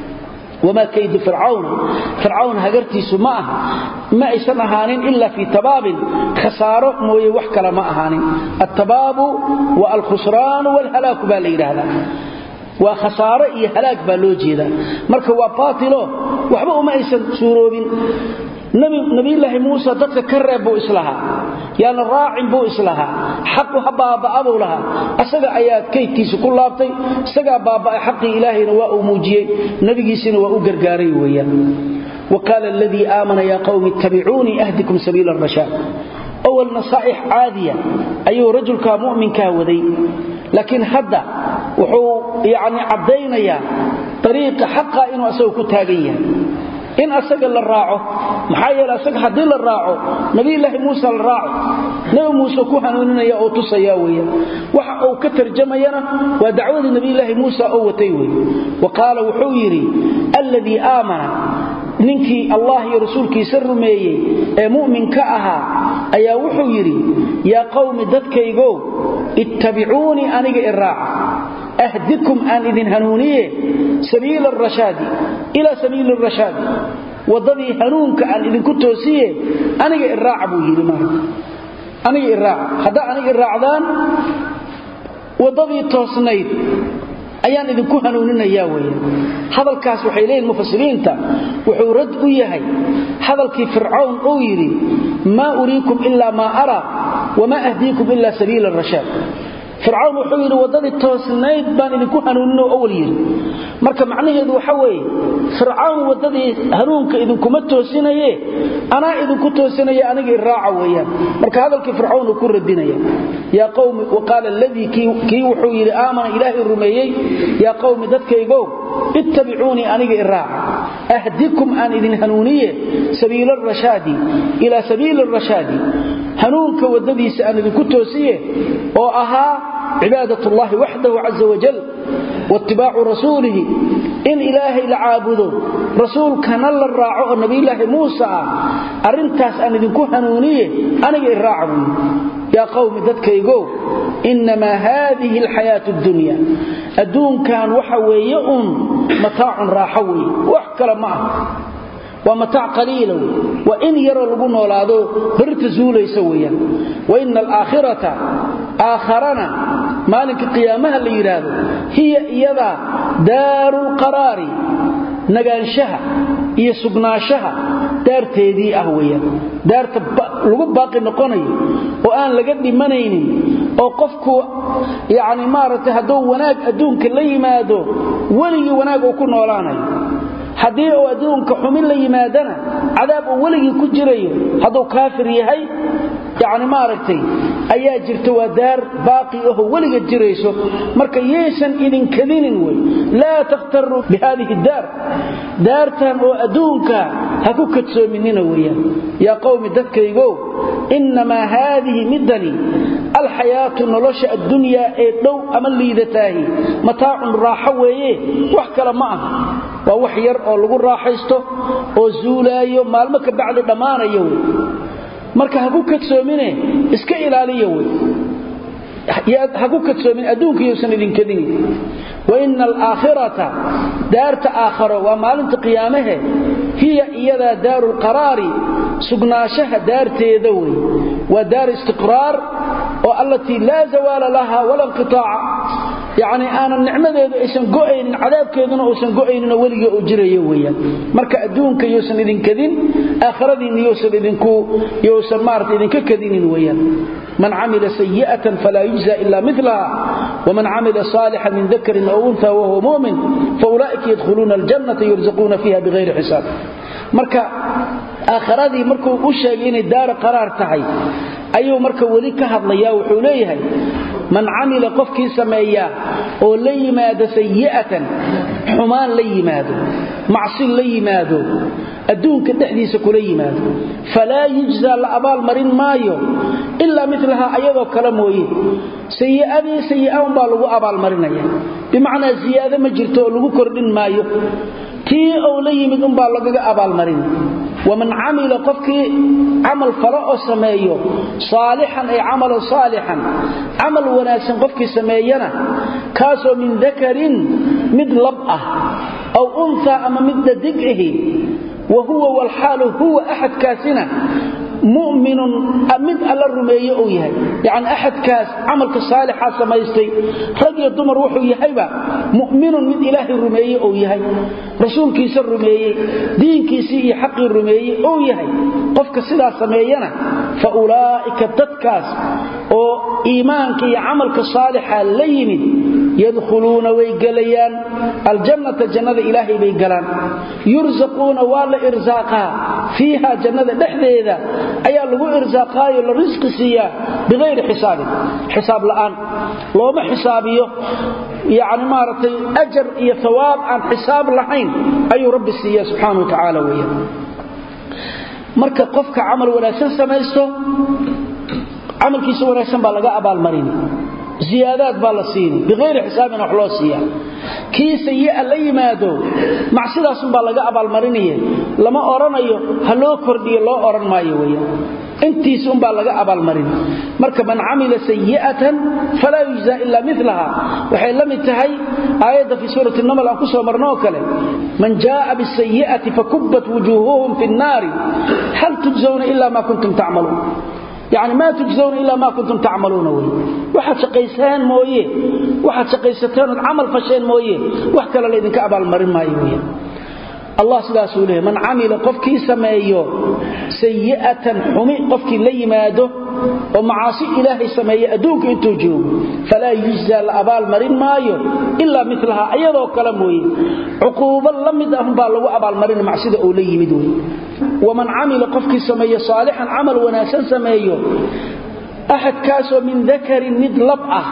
وما كيد فرعون فرعون هجرتي سماه ما يسمى هانين إلا في تباب خسارة موي وحكلا ما هانين التباب والخسران والهلاك بالي هذا وخسارة إيه هلاك بالوجي ذا مركوا باطله وحبوا ما يسن سوروبين نبي نبي الله موسى ضد كرب بو إسلها يعني الراعي بو إسلها حق حباب أبو لها أسجع آيات كيتيس كل لابطي سجع بابا حق إلهي نواء موجي نبي جسنا وأجرجاري ويا وقال الذي آمن يا قوم اتبعوني أهدكم سبيل الرشاد أول نصائح عادية أي رجل كمؤمن كهودي لكن هذا وحو يعني عبدين يا طريق حقا إنه أسوق تاجيا إن أسق الراعه محايل أسق حدي الراعه نبي الله موسى الراعه نبي موسى كوهنوننا يا أوتوس ياويا وحقوا كترجمينا ودعوة النبي الله موسى أو تيوي وقال وحويري الذي آمن ninkii Allah iyo rasuulkiisa rumeeyay ee muuminka ahaa ayaa wuxuu yiri ya qawmi dadkaygo ittabi'uni aniga iraaca ahdikum an idin hanuuniye sabiil ar-rashad ila sabiil ar-rashad wadadi hanuunka an idin ku toosiye aniga iraaca buu yiri marka aniga iraaca hada aniga iraacdaan wadadi toosnayd ayaan idin ku hanuuninayaa weeyaan hadalkaas waxay leeyihiin mufassiriinta wuxuu rad u yahay hadalkii fircawn oo yiri ma uriikum illa ma ara wama ahdiikum illa sabiil ar-rashad fircawn wuxuu yiri wadadii toosnayd baan idin ku hanuunino awal yiri marka macnaheedu waxa weeye fircawn wadadii hanuunka idin kuma toosinaye ana idin ku toosinaya aniga iraaca weeyaan marka hadalkii fircawn uu ku radinaya ya qawmi waqala alladhi ki wuxuu yiri aamana ilaahi rumeeyay ya qawmi dadkaygo ittabi'uni aniga iraaca ahdikum an idin hanuuniye sabiil ar-rashadi ila sabiil ar-rashadi hanuunka wadadiisa an idin ku toosiye oo ahaa عبادة الله وحده عز وجل واتباع رسوله إن إلهي لعابده رسول كان الله الراعه النبي الله موسى أرنتاس أن يكون هنونيه أنا الراعه يا قوم ذاتك يقول إنما هذه الحياة الدنيا الدون كان وحوي متاع راحوي وحكر معه ومتاع قليل وإن يرى لبن ولاده برتزول يسويا وإن الآخرة آخرنا مالك قيامها اللي يراده هي إيضا دار القرار نقانشها هي سقناشها دار تيدي أهوية دار لغب باقي نقوني وآن لقد منين وقفكو يعني مارته هدو وناك أدونك اللي مادو ولي وناك وكون ولاني haddii uu adduunka xumin la yimaadana cadaab uu waliga ku jirayo haduu kaafir yahay yaani ma aragtay ayaa jirto waa daar baaqi oo waliga jirayso marka yeeshan idin kadinin way la taqtaru bi hadhihi dar daartan oo adduunka ha ku kadsoominina weeyaan ya qawmi dadkaygo inma hadhihi midani alhayatu nolosha addunya ee dhow ama liidatahi mataa'un raaxa weeye wax kala ma aha waa wax yar oo lagu raaxaysto oo zuulaayo maalmo ka bacdi dhamaanayo marka ha ku kadsoomine iska ilaaliyo way haku kadsoomin adduunka yuusan idin kadin wa inna al-aakhirata daarta aakhiro wa maalinta qiyaamaha hiya iyada daarul qaraari sugnaashaha daarteeda way wa daar istiqraar oo allati la zawala laha wala inqitaa'a yani aan nicmadeedu aysan go'aynin cadaabkeeduna uusan go'aynin waliga oo jirayo weeyaan marka adduunka yuusan idin kadin aakhiradiina yuusan idinku yuusan maartay idinka kadinin weeyaan من عمل سيئة فلا يجزى إلا مثلها ومن عمل صالحا من ذكر أو أنثى وهو مؤمن فأولئك يدخلون الجنة يرزقون فيها بغير حساب marka aakhiradii markuu u sheegay in daar qaraar tahay ayuu marka wali ka hadlaya wuxuu leeyahay man amila qofkii sameeya oo la yimaado sayi'atan xumaan la yimaado macsi la yimaado adduunka dhexdiisa kula yimaado fala yujza la abaal marin maayo illa mithlaha ayadoo kala mooyee sayi'adii sayi'an baa lagu abaal marinaya bimaana ziyaada ma jirto oo lagu kordhin maayo tii oo la yimid un baa lagaga abaal marin waman amila qofkii amal fala oo sameeyo saalihan ay amal saalihan amal wanaagsan qofkii sameeyana kaasoo min dhakarin mid lab ah aw untha ama mid dadig وهو والحال هو أحد كاسنا مؤمن أمد على الرمية أو يهي يعني أحد كاس عملك الصالح ما يستي رجل الدمر وحو يهيبا مؤمن من إله الرمية أو يهي رسول كيس الرمية دين كيسي حق الرمية أو يهي قفك سلا سمينا فأولئك التدكاس أو إيمانك عملك الصالح الليم يدخلون ويقليان الجنة جنة إلهي بيقلان يرزقون ولا إرزاقها فيها جنة دحديدة أيها لغو إرزاقها للرزق سيا بغير حساب حساب الآن لو ما حسابيه يعني مارتي أجر إيا ثواب عن حساب لحين أي رب السيا سبحانه وتعالى ويا مركا قفك عمل ولا سنسى ما يستو عمل كيسو ولا سنبا لغا أبا المريني زيادات بالسين بغير حساب وحلوسيا كي سيئ لا يمادو مع سداس با لغا ابال مرينيه لما اورanayo halo kordhiyo loo oran maayo weeyo intiis un baa laga abaal marin marka man amila sayi'atan fala yujza illa mithlaha waxay la mid tahay aayada fi suurati an-naml aan ku soo marnoo kale man jaa bis sayi'ati fakubbat wujuhuhum fi an-nar hal tujzauna illa ma kuntum ta'malun يعني ما تجزون إلا ما كنتم تعملون وي واحد شقيسان مويه واحد شقيستان عمل فشين مويه وحكى لذلك أبا المرين ما يويه الله سبحانه له من عمل قفكي سمايه سيئة حمي قفكي لي ماده ومعاصي إلهي سمايه أدوك انتو جوب فلا يجزى الأبا المرين مايه إلا مثلها أيضا وكلموه عقوبا لمدهم بالله أبا المرين معصيده أولي مدوه ومن عمل قفكي سمايه صالحا عمل وناسا سمايه أحد كاسو من ذكر مد لبعه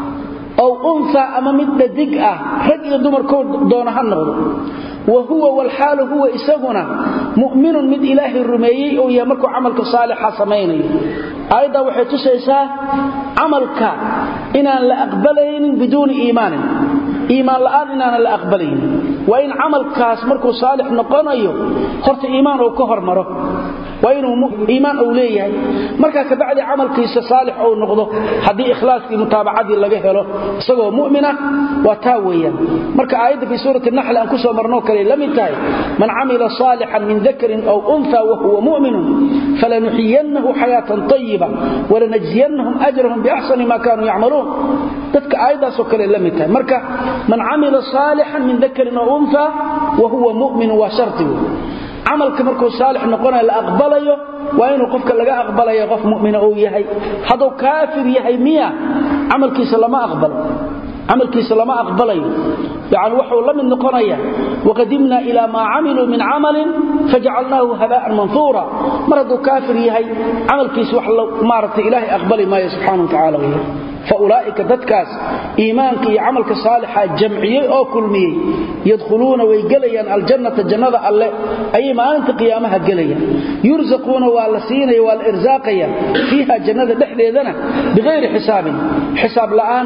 أو أنثى أما مد دقعه رجل دمر كون دونها النغض وهو والحال هو إساقنا مؤمن من إله الرميي أو يمرك عملك صالحا سميني أيضا وحيث سيسا عملك إنا لأقبلين بدون إيمان إيمان الآن إنا لأقبلين وإن عملك اسمرك صالح نقنيه خرط إيمان أو كهر مره وإنه إيمان أوليه مركا كبعد عملك صالح أو نقضه حدي إخلاصك متابعة لغيه له سوى مؤمنة وتاويا مركا آيات في سورة النحل أنكسوا مرنوك لم ينتهي من عمل صالحا من ذكر أو أنثى وهو مؤمن فلنحيينه حياة طيبة ولنجزينهم أجرهم بأحسن ما كانوا يعملون تذكى آيات سوكالي لم ينتهي مركا من عمل صالحا من ذكر أو أنثى وهو مؤمن وشرطه عملك مركو صالح نقونا لأقبله وإنه قفك لغا أقبله قف مؤمن أو يهي هذا كافر يهي مية عملك سلما أقبل عملك سلما أقبله يعني وحو لمن نقنية وقدمنا إلى ما عملوا من عمل فجعلناه هباء منثورا مرضو كافر يهي عملك سوحل مارت إلهي أقبل ما سبحانه وتعالى ويه فأولئك ددكاس إيمانك عملك صالحة جمعية أو كلمية يدخلون ويقليا الجنة الجنة الله أي ما أنت قيامها قليا يرزقون والسين والإرزاقيا فيها جنة دحل يدنا بغير حساب حساب الآن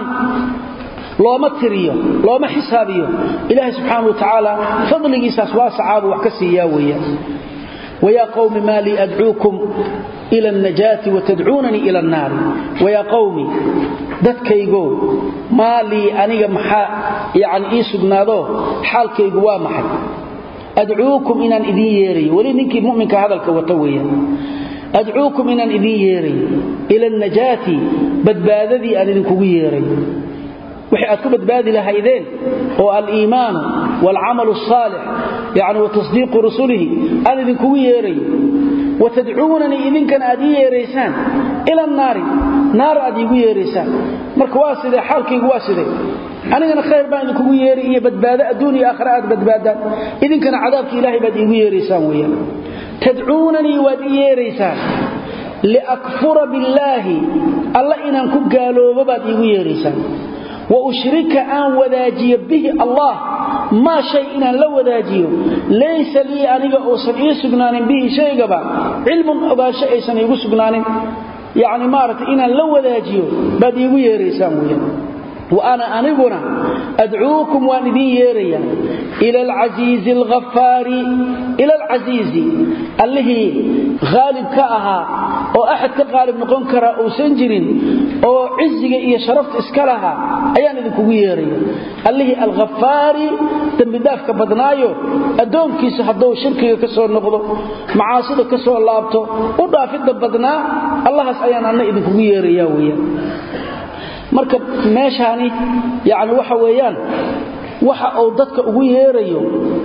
لو ما تريه لو ما حسابيه إله سبحانه وتعالى فضل إساس واسعاب وحكسي ياويا ويا قوم ما لي أدعوكم إلى النجاة وتدعونني إلى النار ويا قومي dadkaygo maali aniga maxaa yaani ii sugnaado xaalkaygu waa maxay ad'uukum inaan idin yeeray wali ninkii muuminka hadalka wata weeyaan ad'uukum inaan idin yeeray ila an-najati badbaadadii aan idin kugu yeeray wixii aad ku badbaadi lahaydeen oo al-iimaan wal 'amal as-salih yaani wa tasdiiq rusulihi aan idin kugu yeeray وتدعونني إذن كان أدي يريسان إلى النار نار أدي يريسان مرك واسده حالك واسده أنا أنا خير بان لكم يري بدبادة أدوني آخرات بدبادة إذن كان عذابك إلهي بدي يريسان ويا تدعونني ودي يريسان لأكفر بالله الله إن أنكم قالوا ببدي يريسان وأشرك أن وذاجي به الله ما شيء إن لو وذاجيه ليس لي أنيق أوصل إيه سقنان به شيء قبع علم أبا شيء سنيق سقنان يعني مارت إن لو وذاجيه بدي ويريسان ويا وأنا أنيقنا أدعوكم وأنبي يريا إلى العزيز الغفار إلى العزيز اللي غالب كأها أو أحد كغالب نقون كرا أو سنجرين أو عزق إيا شرفت إسكالها أيان ذكو يريا اللي الغفار تنبداف كبدنايو أدوم كيس حدو شركي كسور نقضو معاصد كسور لابتو ودافد بدنا الله سأيان أنا ذكو يريا ويا marka meeshani yaani waxa weeyaan waxa uu dadka ugu yeerayo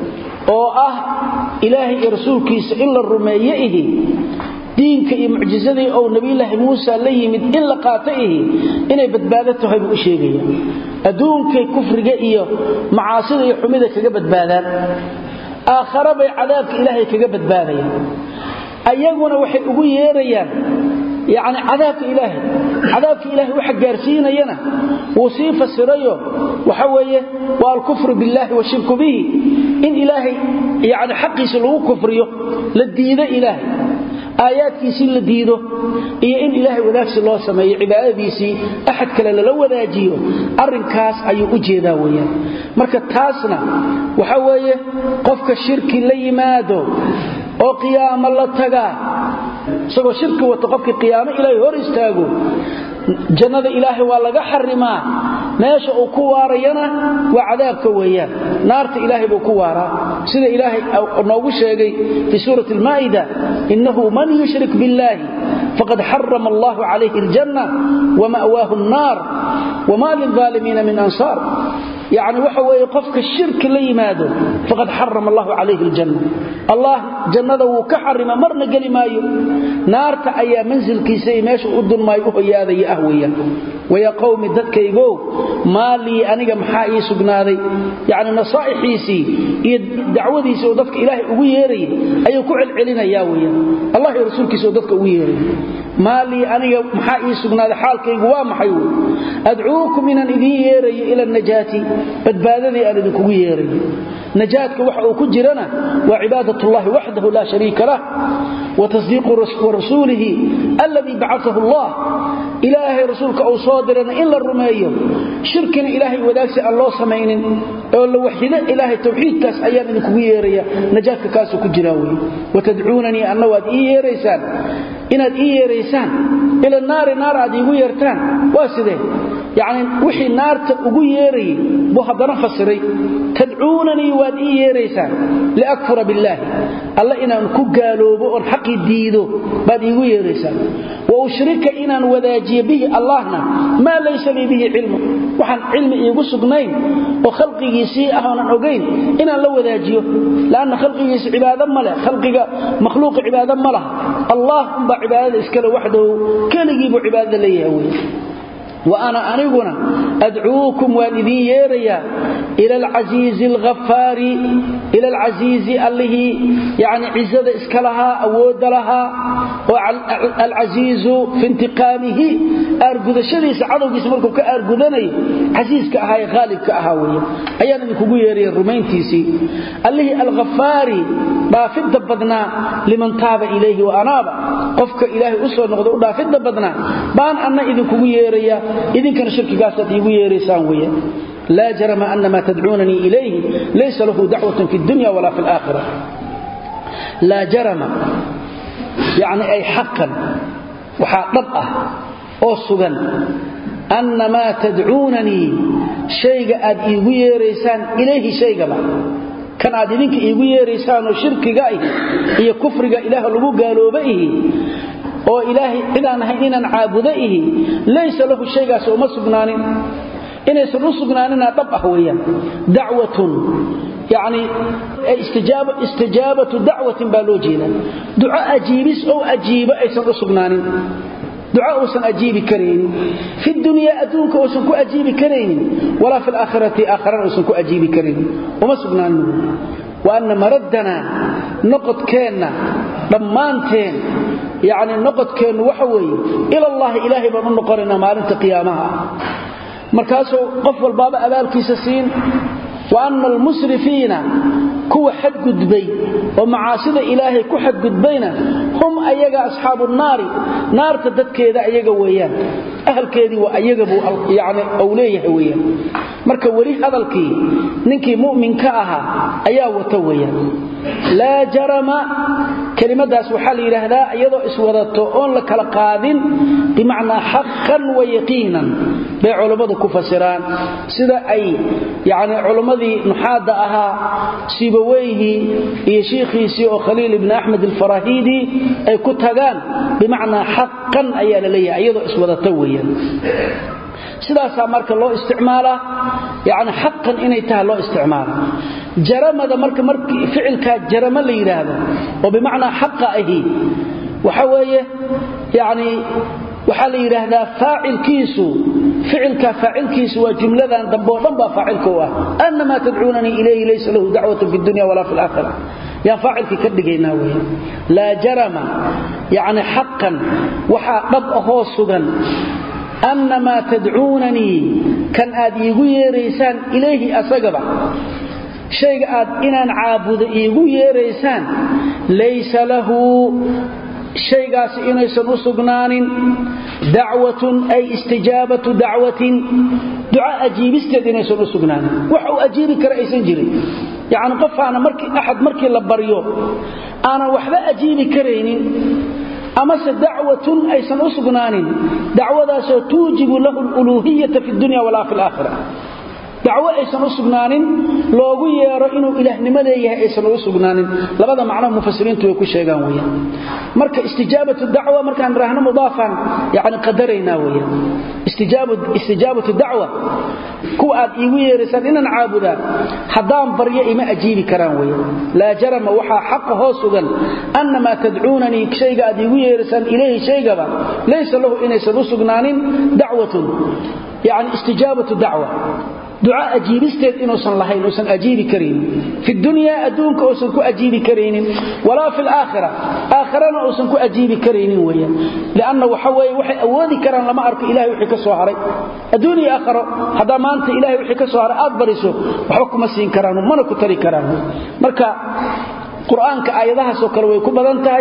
oo ah ilaahay iyo rasuulkiisa in la rumeeyo diinka iyo mucjizadii oo nabi ilaahi Muuse la yimid in la qaatay inay badbaado tahay uu sheegaya aduunka kufriga iyo macaasida iyo xumida kaga badbaadaan aakhara bay cadaabka ilaahay kaga badbaadayaan ayaguna waxay ugu yeerayaan يعني عذاب إلهي عذاب إلهي وحق جارسينا ينا وصيف السرية وحوية والكفر بالله والشرك به إن إلهي يعني حقي سلوه كفريه للديدة إلهي آيات كيسي للديدة إيا إن إلهي وذاكس الله سمي عبادة بيسي أحد كلا لو ذاجيه أرنكاس أي أجي ذاويا مركة تاسنا وحوية قفك الشرك اللي مادو oo qiyaamo la taga soo shirka wata qofkii qiyaamo ilaahay hor istaago jannada ilaahay waa laga xarimaa meesha uu ku waarayana waa cadaabka weeyaan naarta ilaahay buu ku waaraa sida ilaahay noogu sheegay fi suurati al-maa'ida innahu man yushrik billahi faqad harrama Allahu alayhi al-janna wa ma'wahu an-nar wa ma lil-zalimin min ansar يعني وحوى قفك الشرك اللي يماده فقد حرم الله عليه الجنة الله جنة وكحرم مرنا قال ما يو نار تأيى منزل كيسي ماشي أدن ما يوه ياذا يأهويا ويا قوم الددك يقول ما لي أنيق محائي سبناذي يعني نصائحيسي دعوذي سودتك إلهي أويري أيو كعل علينا ياويا الله يرسولك سودتك أويري ما لي أنيق محائي سبناذي حالك يقوى محيو أدعوكم من أن إذيري إلى النجاة badbaadadii aan idin kugu yeeray najaadka waxa uu ku jirana waa cibaadatullahi wahdahu la sharika lah wa tasdiiqu rasuulihi alladhi ba'athahu Allah ilaahi rasuulka oo soo dirana in la rumeeyo shirkina ilaahi wadaagsi Allah sameeynin oo la waxido ilaahi tawxiidkaas ayaan idin kugu yeeraya najaadka kaas ku jira way wa tad'uunani anna waad ii yeeraysaan inaad ii yeeraysaan ila naar naar aad iigu yeertaan waa sidee يعني وحي النار ugu yeeray buu hadana fasiray tad'uunani waad ii yeeraysan la akfura billahi alla inaan ku gaaloobo oo xaqi diido baad iigu yeeraysan wa ushrika inaan wadaajiyo bihi allahna ma laysa li bihi ilmu waxaan ilmi iigu sugnayn oo khalqigiisii ahoonan ogeyn inaan la wadaajiyo laana khalqigiisa cibaado ma leh khalqiga makhluuq cibaado ma leh allah umba cibaadada iskala wahdahu kaligiibu cibaadada leeyahay وأنا أنيقنا أدعوكم والذين يريا إلى العزيز الغفار إلى العزيز اللي يعني عزة إسكالها أود لها والعزيز في انتقامه أرقذ الشريس عدو جسمكم كأرقذني عزيز كأهاي غالب كأهاوية أيانا نكوكو يريا الرومين تيسي اللي الغفار بافد بدنا لمن تاب إليه وأناب قفك إلهي أسوى نقضي بافد بدنا بان أنا إذن كوكو يريا إذن كان شرك قاسة يقول يريسان ويا لا جرم أن ما تدعونني إليه ليس له دعوة في الدنيا ولا في الآخرة لا جرم يعني أي حقا وحقق أو سجن أن ما تدعونني شيء أد إيوي ريسان إليه شيء ما كان أدينك إيوي ريسان وشرك جاي هي كفر جا إله لبو قالوا بئه أو إلهي إذا نهينا عابدئه ليس له شيء سوى ما سجنان إن يسروا سجناننا طبعا ويا دعوة يعني استجابة استجابة دعوة بالوجينا دعاء أجيبس أو أجيب أيسر سجنان دعاء أوسن أجيب كريم في الدنيا أدونك أوسن كو أجيب كريم ولا في الآخرة آخرا أوسن كو أجيب كريم وما سبنان وأن مردنا نقد كينا ضمانتين يعني نقد كين وحوي إلى الله إلهي بمن نقرنا مالنت قيامها مركاسو قفل الباب أبال كيسسين وأن المسرفين كو حد قدبي ومعاصد إلهي كو حد قدبينا هم أيقى أصحاب النار نار تدد كيدا أيقى ويان أهل كيدي وأيقى يعني أوليه ويان مركا ولي هذا الكي ننكي مؤمن كأها أيا وتويان لا جرم كلمة داس وحالي لهذا أيضا اسودته أون لك لقادين بمعنى حقا ويقينا بعلماء كفسران سيدا أي يعني علماء نحاد أها سيبويه يا شيخي سيو خليل بن أحمد الفراهيدي أي كتهان بمعنى حقا أي للي أيضا اسودته ويان سيدا مركا الله استعماله يعني حقا إني تها الله استعماله جرم هذا مركا مركا فعل كات جرم اللي هذا وبمعنى حق أهي وحوية يعني وحال يرهدا فاعل كيسو فعل كفاعل كيسو وجملة ضبوا ضبا فاعل كوا أن ما تدعونني إليه ليس له دعوة في الدنيا ولا في الآخرة يا فاعل كدغينا وي لا جرم يعني حقا وحقب أخوصا أن ما تدعونني كان آديغو يريسان إليه أسقبا شيء آد إنان عابد إيغو يريسان ليس له شيء قاس إنيسان أسقنان دعوة أي استجابة دعوة دعاء أجيب استيد إنيسان أسقنان وحو أجيبك رئيسان جري يعني قف أنا مركي أحد مركي لبريو أنا وحبا أجيبي كرينين أما دعوة أيسان أسقنان دعوة ستوجب له الألوهية في الدنيا ولا في الآخرة دعوة أيسان أسقنان لوغو يارو إنو إله نمديه أيسان أسقنان لبدا معنى مفسرين تويكو شيغان ويا مركا استجابة الدعوة مركا أن راهنا مضافا يعني قدرينا ويا استجابة, استجابة الدعوة كو آد إيوية رسال إنا نعابدا حدام بريا إما أجيبي كران ويا لا جرم وحا حقه سغن أنما تدعونني كشيغا آد إيوية رسال إليه شيغا ليس له إنا أيسان أسقنان دعوة يعني استجابة الدعوة دعاء أجيب استيد إنوسن لهين إنوسن أجيب كريم في الدنيا أدونك أوسن كو أجيب كريم ولا في الآخرة آخرنا أوسن كو أجيب كريم ويا لأنه حوي وحي أودي كران لما أرك إلهي وحي كسوهري أدوني آخر هذا ما أنت إلهي وحي كسوهري أدبرسه وحكم السين كران ومنكو تري كران مركا قرآن كآياتها سوكر ويكو بدنتهي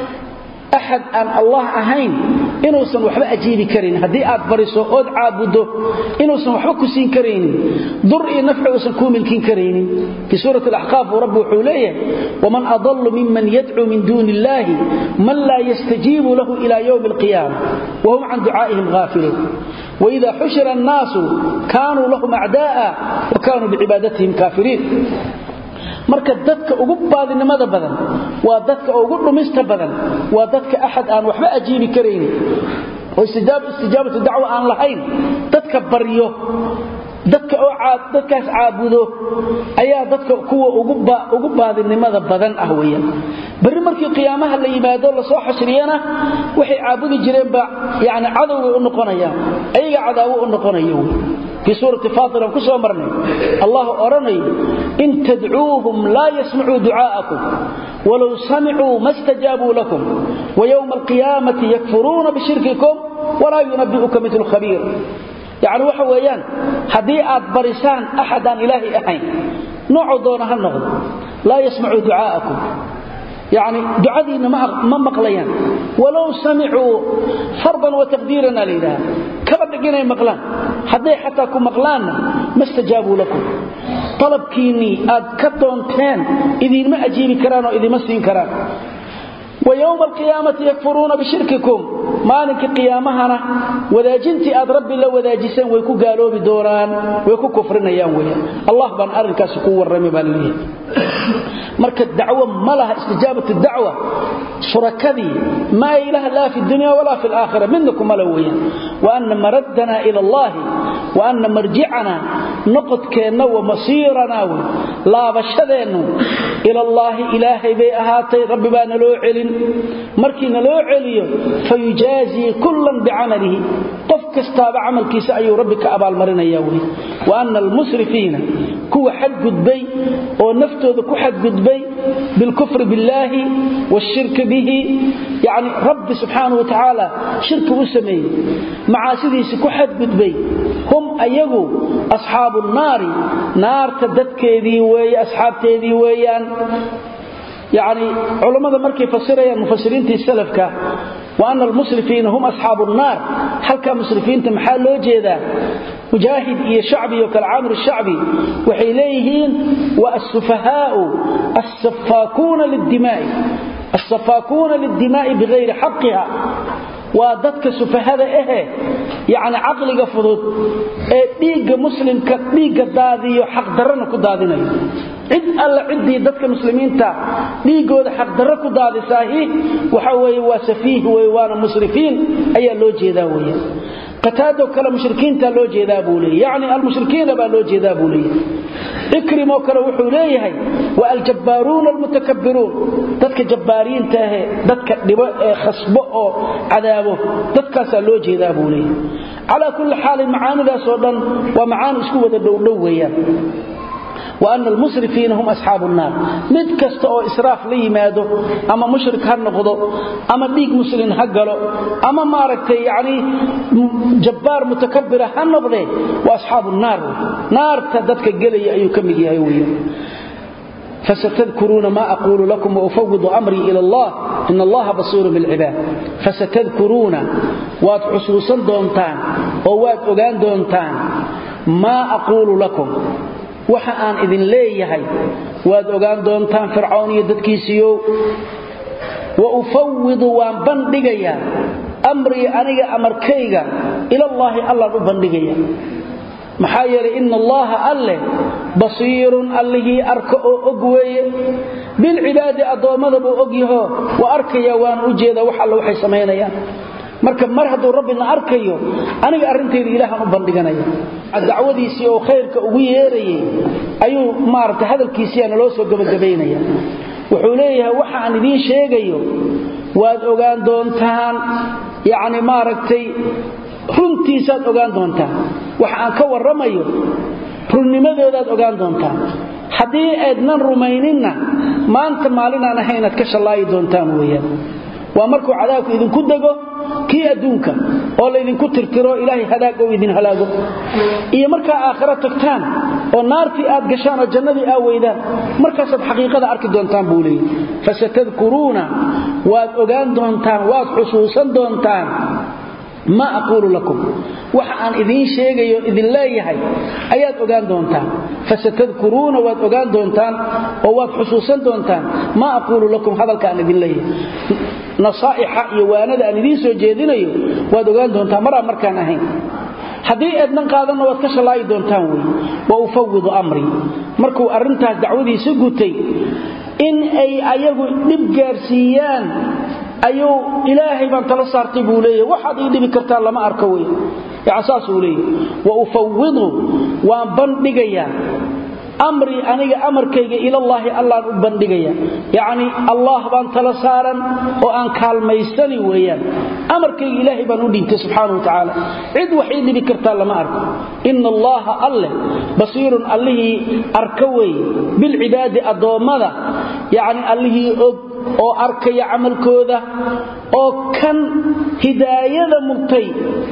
أحد أن الله أهين إنه سن وحبا أجيبي كرين هدي آد بريسو أود عابده إنه سن وحبا كسين كرين ضرئي نفع وسن كوملكين كرين في سورة الأحقاف ورب حوليه ومن أضل ممن يدعو من دون الله من لا يستجيب له إلى يوم القيامة وهم عن دعائهم غافلون وإذا حشر الناس كانوا لهم أعداء وكانوا بعبادتهم كافرين marka dadka ugu baadinimada badan waa dadka ugu dhumista badan waa dadka ahad aan waxba ajiibi kareyn oo istijaab istijaabatu dacwa aan lahayn dadka bariyo dadka oo caad dadkaas caabudo ayaa dadka kuwa ugu ba ugu baadinimada badan ah weeyaan bari markii qiyaamaha la yimaado la soo xashriyana waxay caabudi jireen ba yaani cadawga u noqonayaan ayaga cadaawo u noqonayo في سورة فاطر كسو مرني الله أرني إن تدعوهم لا يسمعوا دعاءكم ولو سمعوا ما استجابوا لكم ويوم القيامة يكفرون بشرككم ولا ينبئك مثل خبير يعني وحويان هديئة برسان أحدا إلهي أحين نعضونها النغض لا يسمعوا دعاءكم يعني دعادينا ما مقليان ولو سمعوا فرضا وتقديرا لله كما دقينا مقلان حتى حتى كن مقلان ما استجابوا لكم طلب كيني أد كدونتين إذن ما أجيب كران وإذن ما سين كران ويوم القيامة يكفرون بشرككم مالك قيامهنا وداجنتي أد ربي لو وداجسان ويكو قالوا بدوران ويكو كفرنا يانويا الله بان أرنك سكو الرمي بالله مركز الدعوة ما لها استجابة الدعوة شركذي ما إله لا في الدنيا ولا في الآخرة منكم ملويا وأن مردنا إلى الله وأن مرجعنا نقد كأنه ومصيرنا لا بشدين إلى الله إلهي بأهاتي ربي بان لو علن مركينا لو علي فيجازي كلا بعمله قفك استاب عمل كيس أي ربك أبا المرين ياوي وأن المسرفين كو حد قدبي ونفتو ذكو حد قدبي بالكفر بالله والشرك به يعني رب سبحانه وتعالى شرك وسمي معاسدي سكو حد قدبي هم أيغو أصحاب النار نار تددكيدي وي أصحاب تيدي ويان يعني علماء مركي فسرين مفسرين السلف وأن المسرفين هم أصحاب النار هل كان مسرفين تمحال لو جيدا مجاهد إيه شعبي وكالعامر الشعبي وحيليهين والسفهاء السفاكون للدماء السفاكون للدماء بغير حقها وادتك سفهاء إيه يعني عقل قفضت ديق مسلم كديق دادي وحق درنا كدادنا cid alla cidii dadka muslimiinta dhiigooda xaq darro ku daadisaahi waxa way waa safiih way waana musrifiin ayaa loo jeedaa weeyaan qataado kala mushrikiinta loo jeedaa buulay yaani al mushrikiina baa loo jeedaa buulay ikrimo kala wuxuu leeyahay wa al jabbaarun al mutakabbirun dadka jabbaariinta ah dadka dhibo ee khasbo oo cadaabo dadkaas loo jeedaa buulay ala kulli xaal macaanidaas oo dhan waa macaan isku wada dhow dhow weeyaan وأن المسرفين هم أصحاب النار مد كستا oo israaf la yimaado ama mushrik har noqdo ama dhiig muslim hagalo ama maaragtay yaani jabbar mutakabbir har noqdo waa asxaab النار naarta dadka galay ayuu kamid yahay weeyaan فستذكرون ما أقول لكم وأفوض أمري إلى الله إن الله بصير بالعباد فستذكرون واد حسوسا دونتان وواد أغان دونتان ما أقول لكم waxa aan idin leeyahay waad ogaan doontaan fircoon iyo dadkiisiyo wa ufawwidu waan bandhigaya amri aniga amarkayga ila allah allah u bandhigaya maxaa yeelay inna allah alle basiirun allihi arka oo ogweeye bil cibaadi adoomada buu ogyaho wa arkaya waan u jeeda wax alla waxay sameynayaan marka mar haduu rabbina arkayo aniga arrinteeda ilaahan u bandhiganaya dacwadiisii oo khayrka ugu yeerayay ayuu maarta hadalkiisii loo soo gabagabeynaya wuxuu leeyahay waxa aan idin sheegayo waad ogaan doontaan yaani maaragtay runtiisa ogaan doontaan waxa aan ka waramayo runnimadooda ogaan doontaan hadii aadnan rumaynina maanta maalin aan ahayn aad ka shalaayi doontaan weeyaan waa markuu cadaabku idin ku dago kii adduunka oo la idin ku tirtiro ilaahay hadaag oo idin halaago iyo marka aakhira tagtaan oo naartii aad gashaan oo jannadii aad weydaan markaas aad xaqiiqada arki doontaan buulay fasatadkuruna waad ogaan doontaan waad xusuusan doontaan ma aqulu lakum waxa aan idin sheegayo idin leeyahay ayaad ogaan doontaan fasatadkuruna waad ogaan doontaan oo waad xusuusan doontaan ma aqulu lakum hadalka aan idin leeyahay nasaiha iyo waanada aan idin soo jeedinayo waad ogaan doontaan mar markaan ahayn hadii aadnan qaadano waad ka shalaayi doontaan way wa ufawwidu amri markuu arintaas dacwadiisa gutay in ay ayagu dib gaarsiiyaan ayuu ilaahay baan tala saartay buu leeyahay waxaad ii dhibi kartaa lama arko way yasaas uu leeyahay wa ufawwidu waan bandhigaya amri aniga amarkayga ila allah allah u bandhigaya yaani allah baan tala saaran oo aan kaalmaysani weeyaan amarkayga ilaahay baan u dhintay subhanahu wa ta'ala cid waxay dhibi kartaa lama arko inna allah alla basiirun allihi arkaway bil ibadi adoomada yaani allihi oo arkaya amalkooda oo kan hidaayada mutay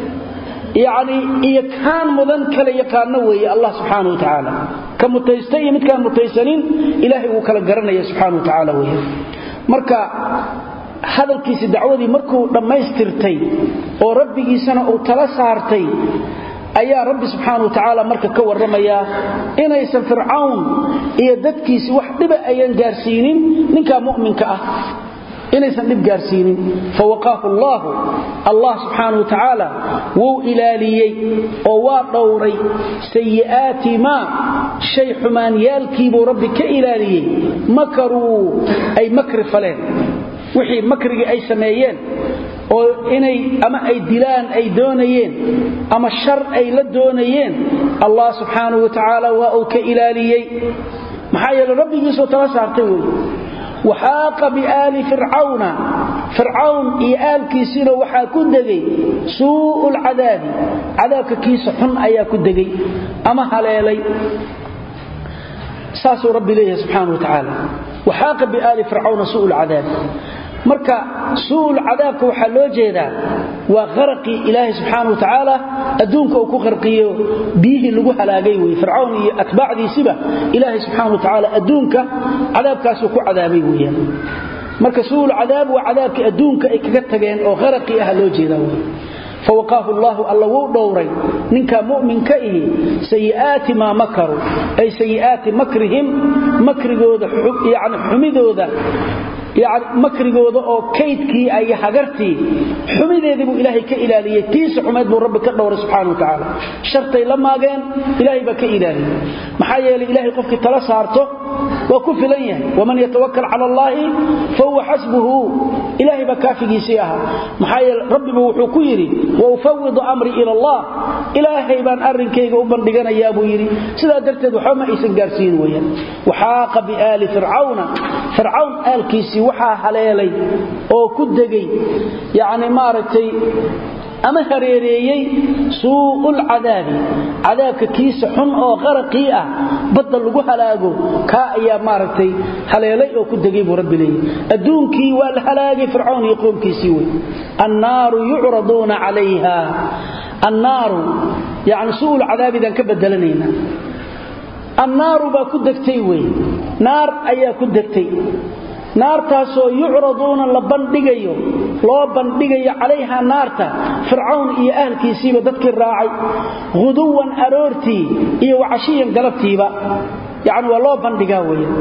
يعني إيه كان مدن كلا يقان وي الله سبحانه وتعالى كمتيستي مد كان متيسنين إلهي وكلا قرنيا سبحانه وتعالى وي marka hadalkiisa dacwadii markuu dhameystirtay oo rabbigiisana uu tala saartay ayaa rabbi subhanahu wa ta'ala marka ka waramaya inaysan fircaun iyo dadkiisa wax dhiba ayaan gaarsiinin ninka mu'minka ah inaysan dhib gaarsiinin fawaqahu Allah Allah subhanahu wa ta'ala wuu ilaaliyay oo waa dhowray sayi'aati ma shay xumaan yaalkiibu rabbi ka ilaaliyay makaru ay makri faleen wixii makrigi ay sameeyeen oo inay ama ay dilaan ay doonayeen ama shar ay la doonayeen Allah subhanahu wa ta'ala waa uu ka ilaaliyay maxaa yeelay rabbigiisu tala saartay way وحاق بآل فرعون فرعون إيال كيسينو وحا كدغي سوء العذاب عذاب كيس حن أيا كدغي أما هلالي ساسو ربي ليه سبحانه وتعالى وحاق بآل فرعون سوء العذاب marka suul cadaabka waxa loo jeedaa waa qarqi ilaahi subhanahu wa ta'ala adduunka uu ku qarqiyo bihi lagu halaagay way fircoon iyo atbaacdiisiba ilaahi subhanahu wa ta'ala adduunka cadaabkaas uu ku cadaabay weeyaan marka suul cadaab waa cadaabka adduunka ay kaga tageen oo qarqi ah loo jeedaa way فوقاه الله الله ودوري نينكا مؤمن كايه سيئات ما مكروا اي سيئات مكرهم مكرغودا يعني حميدودا يعني مكرغودا او كيدكي اي حغرتي حميديدي بو الهي كالهيه تيس حميد بو رب كدور سبحانه وتعالى شرطي لما جين الهي بك الهي maxaa yeelay ilaahay qofkii tala saarto waa ku filan yahay waman yatawakkal ala allah fa huwa hasbuhu ilaahay ba kaafigiisa aha maxaa yeelay rabbigu wuxuu ku yiri wa ufawwidu amri ila allah ilaahay baan arrinkayga u bandhiganayaa buu yiri sida darteed waxa ma aysan gaarsiin weeyaan waxaaqa bi aali fir'auna fir'aun aalkiisi waxa haleelay oo ku degay yaani maartay ama hareereeyay suul cadaabi cadaabka kiisa xun oo qarqi ah badal lagu halaago ka ayaa maartay haleelay oo ku degay buu rabbi leeyahay adduunkii waa la halaagay fir'aun iyo qoomkiisii way annaaru yu'raduna 'alayha annaaru yaani suul cadaabi dan ka bedelanayna annaaru ba ku degtay way naar ayaa ku degtay naartaasoo yu'raduna la bandhigayo loo bandhigayo calayha naarta fir'aun iyo ahlkiisiiba dadkii raacay guduwan aroorti iyo wacashiyan galabtiiba yaani waa loo bandhigaa weeyaan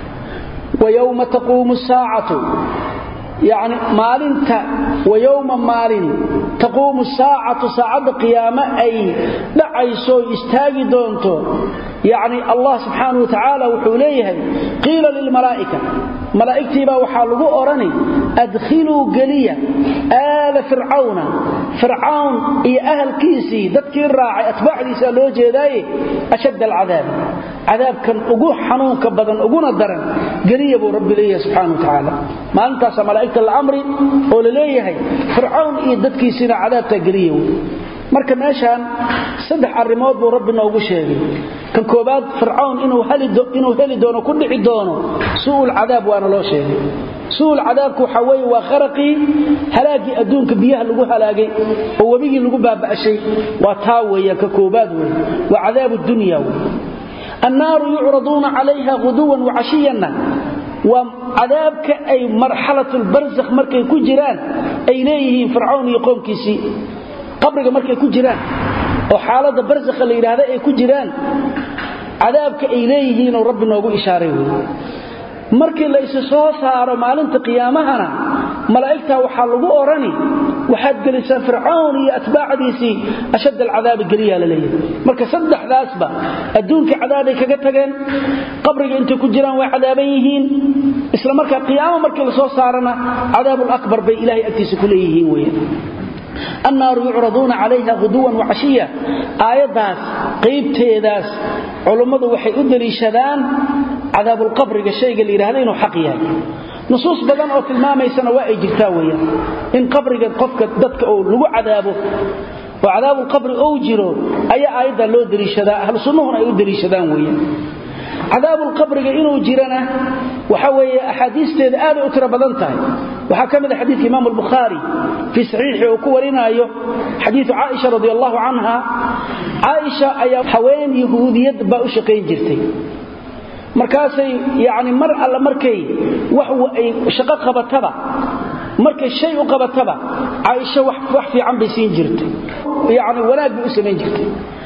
wa yawma taqumu as-saa'atu يعني مالنتا ويوم مالن تقوم الساعة ساعة قيامة أي دعيسو يستاقي دونتو يعني الله سبحانه وتعالى وحوليه قيل للملائكة ملائكتي با وحالقوا أوراني أدخلوا قليا آل فرعون فرعون إي أهل كيسي دتكي الراعي أتباع ليسا لوجه داي أشد العذاب عذاب كان أقوه حنون كبدا أقونا الدرن قليا بو رب ليه سبحانه وتعالى ما أنت ملائكة الأمر قول ليه فرعون إي دتكي سينا عذاب تقليا marka meeshan saddex arimood buu rabbi noogu sheegay kan koobaad fir'aun inuu heli inuu heli doono ku dhici doono suul cadaab waana loo sheegay suul cadaabku waxa way waa qarqi halaagi adduunka biyaha lagu halaagay oo wabigi lagu baaba'shay waa taa weeya ka koobaad weey waa cadaab dunya النار يعرضون عليها غدوا وعشيا وعذابك أي مرحلة البرزخ مركي كجران أي ليه فرعون يقوم كيسي qabriga markay ku jiraan oo xaalada barzakha la yiraahdo ay ku jiraan cadaabka ay leeyihiin oo rabbi noogu ishaaray markii la isu soo saaro maalinta qiyaamahana malaa'ikta waxa lagu orani waxaad galisaa fir'aun iyo atbaacdiisi ashad alcadaab galiya la leeyahay marka saddexdaasba adduunka cadaab ay kaga tageen qabriga inta ku jiraan way cadaaban yihiin isla marka qiyaamo markii la soo saarana cadaabul akbar bay ilaahay agtiisa ku leeyihiin weeyaan النار يعرضون عليها غدوا وعشيا آياداس قيبتيداس علماء waxay u daliishadaan عذاب القبر shayga la yiraahdo inuu xaq yahay nusuus badan oo tilmaamaysan waa ay jirtaa weeyaan in qabriga qofka dadka oo lagu cadaabo oo عذاب القبر oo jiro ayaa aayada loo daliishadaa ahlu sunnahuna ay u daliishadaan weeyaan عذاب القبر inuu jirana waxa weeye ahadiisteeda aad u tiro badan tahay waxa kamid ah xadiis Imam al-Bukhari fi sahih oo ku warinayo xadiis Aisha radhiyallahu anha Aisha ayaa haween yahuudiyad ba u shaqeyn jirtay markaasay yaani mar alla markay wax ay shaqo qabataba markay shay u qabataba Aisha wax wax fiican bay siin jirtay yaani wanaag u sameyn jirtay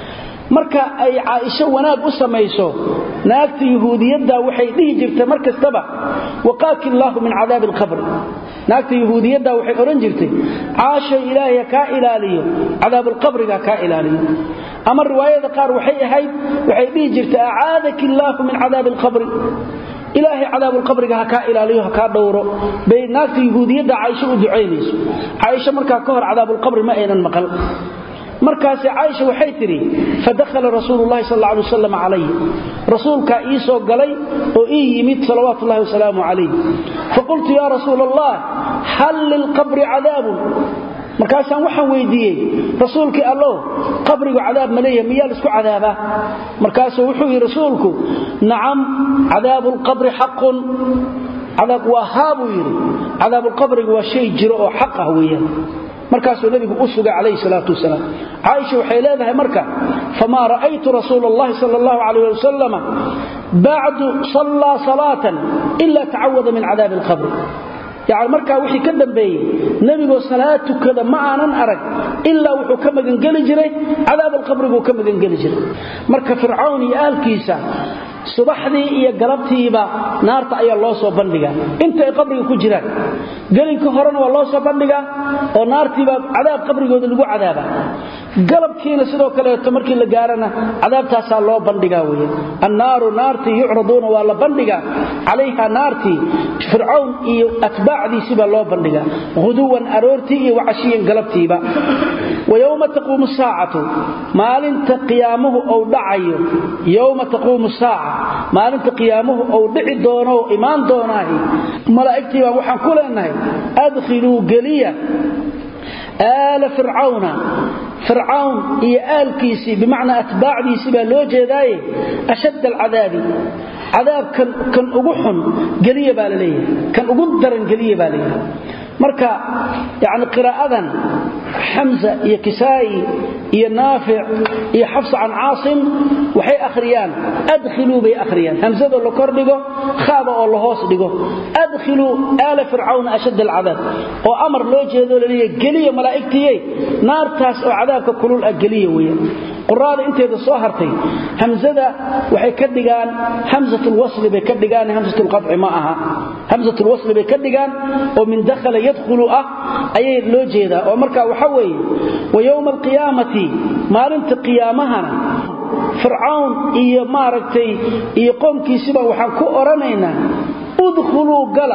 marka ay Aisha wanaag u sameeyso naagta yahuudiyada waxay dhihi jirtay markastaba waqaaki Allahu min cadaab al-qabr naagta yahuudiyada waxay oran jirtay Aisha ilaahay ka ilaaliyo cadaab al-qabriga ka ilaaliyo ama riwaayada qaar waxay ahayd waxay dhihi jirtay aadaki Allahu min cadaab al-qabr ilaahay cadaab al-qabriga ka ilaaliyo ka dhowro bay naagta yahuudiyada Aisha u duceynayso Aisha marka ka hor cadaab al-qabr ma aynan maqal markaas Aisha waxay tiri fadakhala rasuulullaahi sallallahu alayhi wasallam alayhi rasuulka iisoo galay oo ii yimid salawaatullaahi wasalaamu alayhi faqultu ya rasuulallah hal lil qabri cadaab markaas aan waxaan weydiiyay rasuulkii Allah qabriga cadaab ma leeyahay miyaa isku cadaaba markaas wuxuu yiri rasuulku nacam cadaabul qabri haqqun cadaab waa haabu yiri cadaabul qabriga waa shay jiro oo xaq ah weeyaan markaas nabigu u sugay calayhi salaatu wasalaam Aisha waxay leedahay marka fama ra'aytu rasuulullaahi sallallahu alayhi wasallam ba'du salla salatan illa ta'awwada min cadaab al-qabr yaani marka wixii ka dambeeyay nabigu salaatu kada ma aanan arag illa wuxuu ka magan gali jiray cadaab al-qabrigu ka magan gali jiray marka fircawn iyo aalkiisa subaxdii iyo galabtiiba naarta ayaa loo soo bandhigaa inta ay qabriga ku jiraan galinka horena waa loo soo bandhigaa oo naartiiba cadaab qabrigooda lagu cadaaba galabkiina sidoo kale markii la gaarana cadaabtaas loo bandhigaa weeyaan annaaru naarti yu'raduna waa la bandhigaa calayha naarti fircawn iyo atbaacdiisa loo bandhigaa guduwan aroorti iyo wacashiyan galabtiiba ويوم تقوم الساعة مالنت قيامه أو دعيه يوم تقوم الساعة مالنت قيامه أو دعي دونه إيمان دونه ملائكتي وحن كل أنه أدخلوا قليا آل فرعون فرعون هي آل كيسي بمعنى أتباع ديسي بلوجه داي أشد العذاب عذاب كان كان أقوحن قليا بالليه كان أقدر قليا بالليه marka yaani qiraadan Hamza iyo Kisai iyo Nafi' iyo Hafs an Aasim waxay akhriyaan adkhilu bi akhriyaan hamzada la kordhigo khaba oo la hoos dhigo adkhilu ala fir'aun ashad al'adab oo amar loo jeedo leeyahay galiya malaa'iktii naartaas oo cadaabka kulul ah galiya weeyaan quraada inteeda soo hartay hamzada waxay ka dhigaan hamzatul wasl bay ka dhigaan hamzatul qat'i ma aha hamzatul wasl bay ka dhigaan oo min dakhala yadkhulu ah ayay loo jeedaa oo marka waxa weeye ويوم القيامة maalinta qiyaamahana fir'aun iyo maaragtay iyo qoomkiisiba waxaan ku oranaynaa udkhulu gala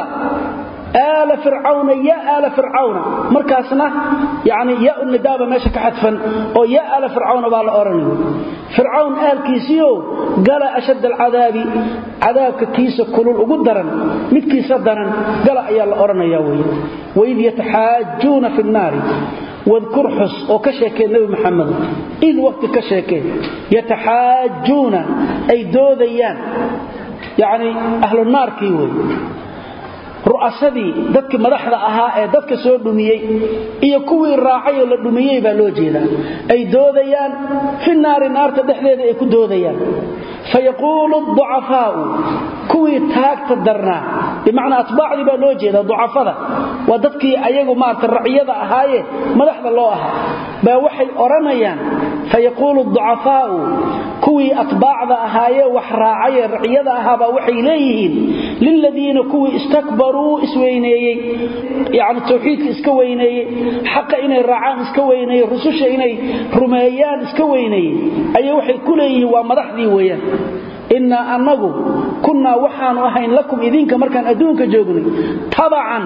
آل فرعون يا آل فرعون مركاسنا يعني يا الندابة ماشي كحتفا أو يا آل فرعون بالأورني فرعون آل كيسيو قال أشد العذاب عذاب كيس كل الأقدرا مت كيس درا قال يا الأورني يا وي وإذ يتحاجون في النار واذكر حس أو كشك النبي محمد إذ وقت كشك يتحاجون أي دوذيان يعني أهل النار كيوي ru'asadii dadka madaxda ahaa ee dadka soo dhumiyay iyo kuwii raacay oo la dhumiyay baa loo jeedaa ay doodayaan fi naari naarta dhexdeeda ay ku doodayaan fayaqulu ad-du'afaa kuwii taagta darna bimaana atbaacdi baa loo jeedaa du'afada waa dadkii ayagu maarta raciyada ahaaye madaxda loo ahaa baa waxay oranayaan fayaqulu ad-du'afaa kuwii atbaacda ahaaye wax raacay raciyada ahaa baa waxay leeyihiin lil ladina kuwii istakbaru isweyneeyay yaani tawxiidka iska weyneeyay xaqa inay raacaan iska weyneeyay rususha inay rumeeyaan iska weyneeyay ay waxay ku leeyihiin waa madaxdii weeyaan inna annagu kunna waxaanu ahayn lakum idinka markaan adduunka joognay tabacan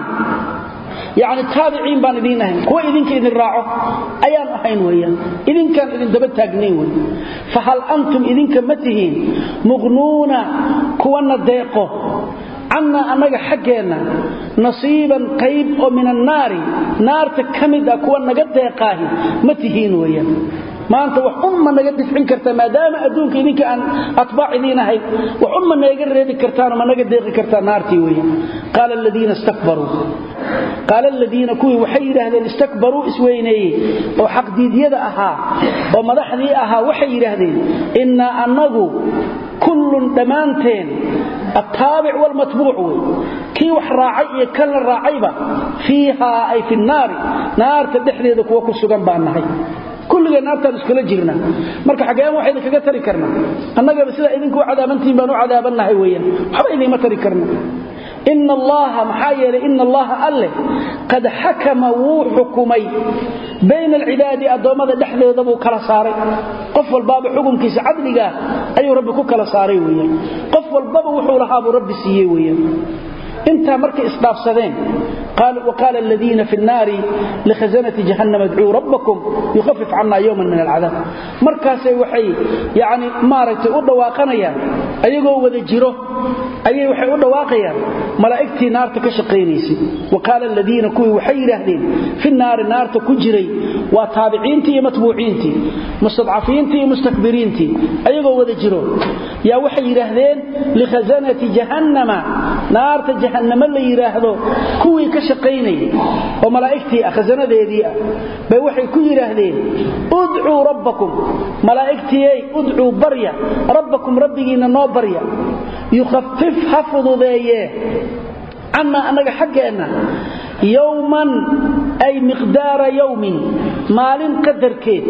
يعني تابعين بان idin ahayn kuwa idinka idin raaco ayaan ahayn weeyaan idinkan idin daba taagnayn weey fa hal antum idinka matihiin muqnuuna kuwana deeqo anna anaga xageena nasiiban qayb oo min an-naar naarta kamida kuwa naga deeqaahi matihiin weeyaan maanta wax umma naga difcin kartaa maadaama adduunka idinka aan atbaacidiinahay wax umma naga reebi kartaan ma naga deeqi kartaa naartii weeyaan qala alladina istakbaru قال الذين كوي waxay yiraahdeen istakbaru isweynay oo xaqdiidiyada ahaa oo madaxdii ahaa waxay yiraahdeen inna annagu kullun damaanteen التابع والمتبوع كي wax raacay iyo kan raacayba fiiha ay fi النار نار tadxdeeda kuwa ku sugan baan nahay kulliga naartan iskula jirna marka xageeyaan waxa idin kaga tari karna annaga sida idinku cadaabantiin baan u cadaabanahay weeyaan waxa idin ma tari karna إن الله محايل إن الله أله قد حكم وحكمي بين العباد أدومة دحل يضبو كلا صاري قف الباب حكم كيس عدلك أي ربك كلا صاري ويا قف الباب وحولها برب السيي ويا انت مرك إصلاف سذين قال وقال الذين في النار لخزنة جهنم ادعوا ربكم يخفف عنا يوما من العذاب مركاسي وحي يعني مارت ودواقنيا ايغو ودا جيرو ايي waxay u dhawaaqayaan malaa'iktii naarta ka shaqeynaysi waqala alladina kuwi waxay yiraahdeen fi naar naarta ku jiray waa taabiciintii iyo matbuuciintii mustadcafiintii iyo mustakbiriintii ayagoo wada jiro yaa waxay yiraahdeen li khazanati jahannama naarta jahannama la yiraahdo kuwi ka shaqeynay oo malaa'iktii khazanadeedii bay waxay ku yiraahdeen ud'u rabbakum malaa'iktii ud'u barya rabbakum rabbigiina noo barya يخفف حفظ ذيه عنا أنك حقنا يوما أي مقدار يوم مال قدر كيد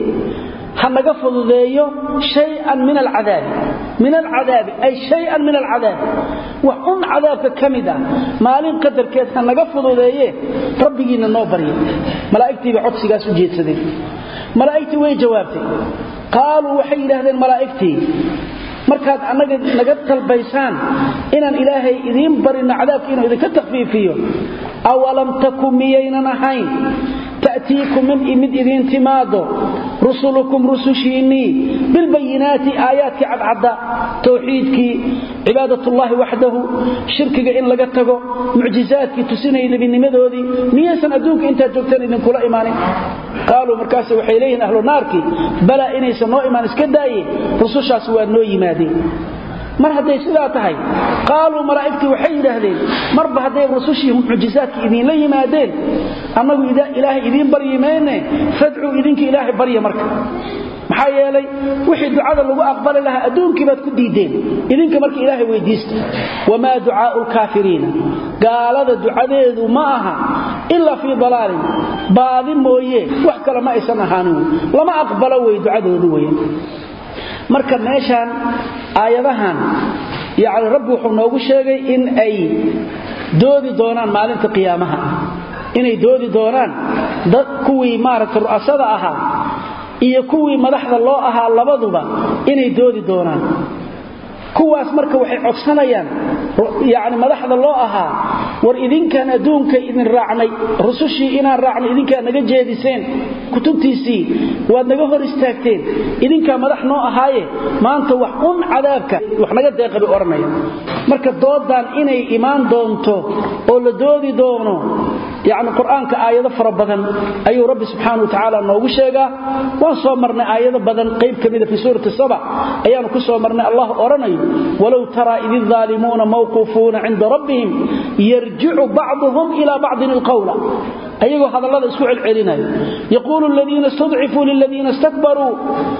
حنقفض ذيه شيئا من العذاب من العذاب أي شيئا من العذاب وحن عذاب كمدا مال قدر كيد حنقفض ذيه ربنا النوبري ملائكتي بعطسي قاسوا جيد سدين ملائكتي وين جوابتي قالوا وحي لهذين ملائكتي markaad anaga naga talbaysaan inaan ilaahay idin barina cadaabkiina idin ka takhfiifiyo awalam takum miyayna ahayn ta'tiikum min imid idin timaado rusulukum rusushini bil bayinati ayati adada tawxiidki ibadatullahi wahdahu shirkiga in laga tago mu'jizaadki tusinay nabinimadoodii miyaysan aduunka inta joogtaan idin kula imaanin qaalu markaas waxay leeyihiin ahlu naarki bala inaysan noo imaan iska daayeen rusushaas waa noo yimaadeen mar haday sidaa tahay qaalu malaa'ikti waxay yiraahdeen marba haday rusushii mu'jizaadki idin la yimaadeen annagu ilaahay idin baryimeene fad'u idinka ilaahay barya marka maxaa yeelay wixii ducada lagu aqbali lahaa adduunkii baad ku diideen idinka marka ilaahay weydiista wama du'aa'ul kaafiriina gaalada ducadeedu ma aha illa fi dalal baadi mooye wax kale ma aysan ahaanin lama aqbalo way ducadoodu weeyaan marka meeshan aayadahan yaani rabbi wuxuu noogu sheegay in ay doodi doonaan maalinta qiyaamaha inay doodi doonaan dad kuwii maaragtay ru'asada ahaa iyo kuwii madaxda loo ahaa labaduba inay doodi doonaan kuwaas marka waxay codsanayaan yaani madaxda loo ahaa war idinkan adduunka idin raacnay rusushii inaan raacnay idinka naga jeediseen kutubtiisii waad naga hor istaagteen idinka madax noo ahaaye maanta wax un cadaabka wax naga deeqay oranaya marka doodan inay iimaan doonto oo la doodi doono يعني القرآن كآيات فربضان أي رب سبحانه وتعالى نوغو شيغا وان سو مرنا آيات بدن قيب كميده في سورة السبع أيان كسو مرنا الله أرني ولو ترى إذ الظالمون موقوفون عند ربهم يرجع بعضهم إلى بعض القول أيها هذا الله اسكع العلنا يقول الذين استضعفوا للذين استكبروا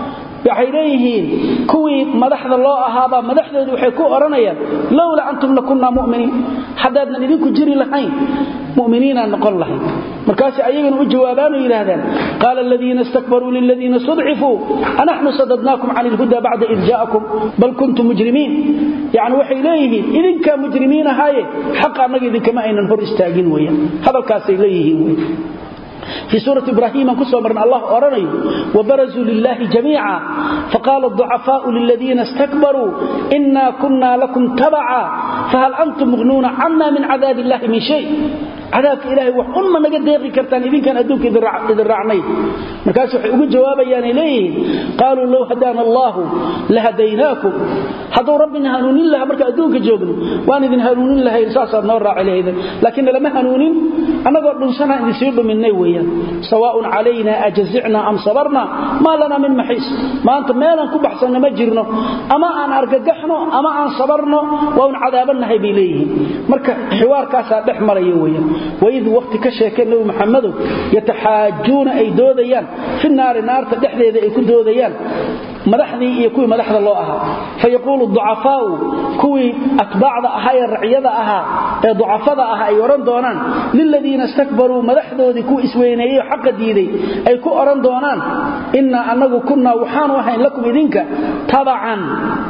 بحيريهين كوي مدحد الله هذا مدحد waxay ku oranayaan lawla antum lakunna mu'minin hadaadna idinku jiri lahayn mu'miniina noqon lahayn markaas ayagana u jawaabaan oo yiraahdaan qala alladheena istakbaru lil ladheena stud'ifu anahnu sadadnakum 'anil huda ba'da id ja'akum bal kuntum mujrimin yaani waxay leeyihiin idinka mujrimiin ahaye xaq anaga idinka ma aynan hor istaagin weeyaan hadalkaas ay leeyihiin في سورة إبراهيم كسوا مرنا الله أرني وبرزوا لله جميعا فقال الضعفاء للذين استكبروا إنا كنا لكم تبعا فهل أنتم مغنون عنا من عذاب الله من شيء عذاب إلهي وحن ما نجد دقيق كرتان إذن كان أدوك إذن رعني مركز وحيقوا جوابا يعني ليه قالوا لو هدانا الله لهديناكم حضوا ربنا هنونين لها مركز أدوك جوبنا وأن إذن هنونين لها إرساسا نور عليه إذن لكن لما هنونين أنا قلت لنسانا إذن سيروا من نويا سواء علينا أجزعنا أم صبرنا ما لنا من محيس ما أنت مالا كبحسنا مجرنا أما أن أرققحنا أما أن صبرنا وأن عذابنا هيبيليه مركز حوار كاسا بحمر يويا وإذ وقت كشيكين له محمد يتحاجون أي دوديان في النار نار تدحلي إذا يكون دوديان madaxdii iyo kuwii madaxda loo ahaa fayaqulu du'afaa kuwii atbaacda ahaa ee raciyada ahaa ee du'afada ahaa ay oran doonaan lilladina istakbaru madaxdoodii ku isweyneeyay xaq diiday ay ku oran doonaan inna annagu kunna waxaanu ahayn lakum idinka tabacan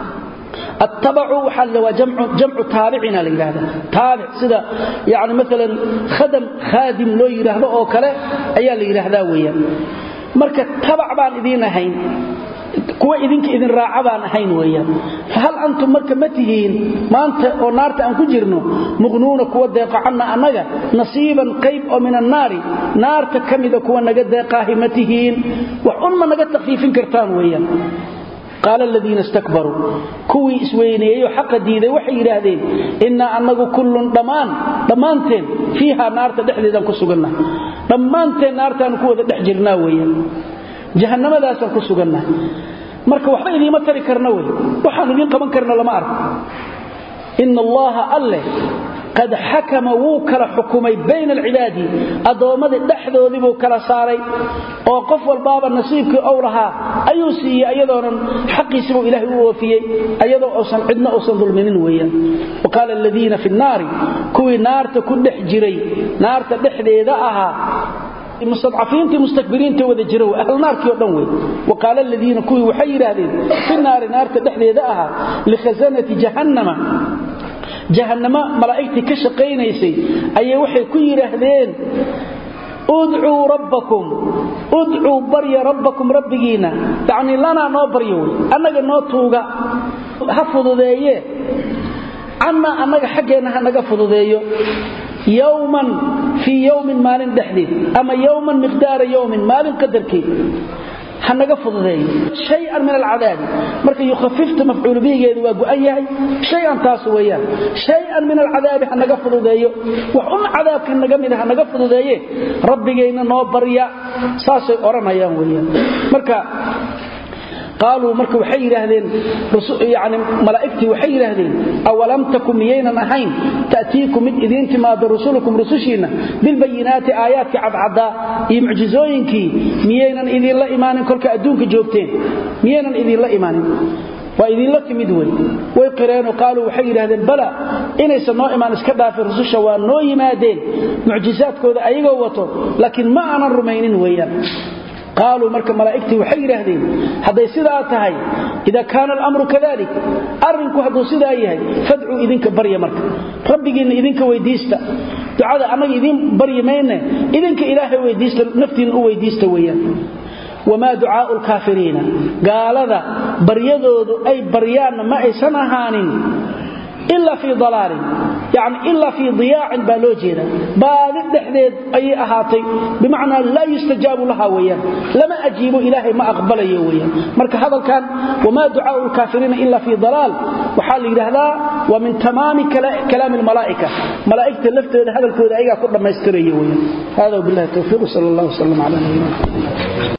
التبع وحل وجمع جمع تابعنا لهذا تابع سدا يعني مثلا خدم خادم لو يراهدو او كله ايا ليراهدا ويا marka tabac baan idin ahayn kuwa idinka idin raacabaan ahayn weeyaan hal antum marka matihiin maanta oo naarta aan ku jirno muqnuuna kuwa deeqacna anaga nasiiban qayb oo min an-naari naarta kamida kuwa naga deeqahay matihiin wax umma naga takhfiifin kartaan weeyaan قال الذين استكبروا كوي اسوينيو حق ديده waxay yiraahdeen inna annagu kullun dhamaan dhamaanteen fiha naarta dhexdeedan ku suganna dhamaanteen naartaan ku wada dhex jirnaa weeyaan jahannamadaas ku suganna marka waxba idin ma tari karna weey waxaan idin qaban karna lama arko inna allaha alla قد حكم وكل حكمي بين العباد أدومد دحدودي بو كلا ساري او قف والباب نصيبك اورها ايو سي ايدون حقي سبو الهي ووفيه ايدو اوسن عدنا اوسن ظلمين ويان وقال الذين في النار كوي نارته كدخ جيري نارته دحديده اها المستضعفين مستكبرين تودا جيرو اهل نار كيو دن وي وقال الذين كوي وحي يراهدين في النار نارته دحديده اها لخزانه جهنم جهنم ملائكتي كشقينيسي اي waxay ku yiraahdeen ud'u rabbakum ud'u barya rabbakum rabbigina taani lana no baryo anaga no tuuga ha fududeeye anna anaga xageena anaga fududeeyo yawman fi yawmin maalin dhaxdid ama yawman miqdaar yawmin maalin qadarkii hanaga fududeeyo shay'an min al'adaab marka yukhafiftu maf'ul bigeedu waa go'an yahay shay'an taas weeyaan shay'an min al'adaab hanaga fududeeyo wax un cadaabka naga mid hanaga fududeeye rabbigeyna noo barya saasay oranayaan weeyaan marka قالوا marka waxay yiraahdeen yani malaa'ikti waxay yiraahdeen awalam takum yayna ahayn taatiikum mid idin timaado rusulukum rusushina bil bayinati ayati abada iyo mu'jizooyinki miyaynan idin la imaanin kolka adduunka joogteen miyaynan idin la imaanin waa idin la timid way way qireen oo qaaluu waxay yiraahdeen bala inaysan noo imaan iska dhaafay rususha waa noo yimaadeen mu'jizaadkooda ayagoo wato laakiin ma aanan rumaynin weeyaan قالوا مركب ملائكتي وحي يراهدين هذا سدا تahay اذا كان الامر كذلك ارنكو haduu sida yahay fad'u idinka bariya marka rabbigiina idinka weydiista ducada ama idin bariyeeyna idinka ilaahay weydiista naftiin u weydiista weeyaan wama du'aa'ul kaafiriina gaalada bariyadoodu ay bariyaan ma aysan ahaanin illa fi dalaal يعني إلا في ضياع بالوجينا بعد دحديد أي أهاتي بمعنى لا يستجاب لها ويا لما أجيب إلهي ما أقبل ويا مرك هذا كان وما دعاء الكافرين إلا في ضلال وحال هذا ومن تمام كلام الملائكة ملائكة اللفت هذا الكود أيها كل ما يستري ويا هذا وبالله التوفيق صلى الله وسلم على نبينا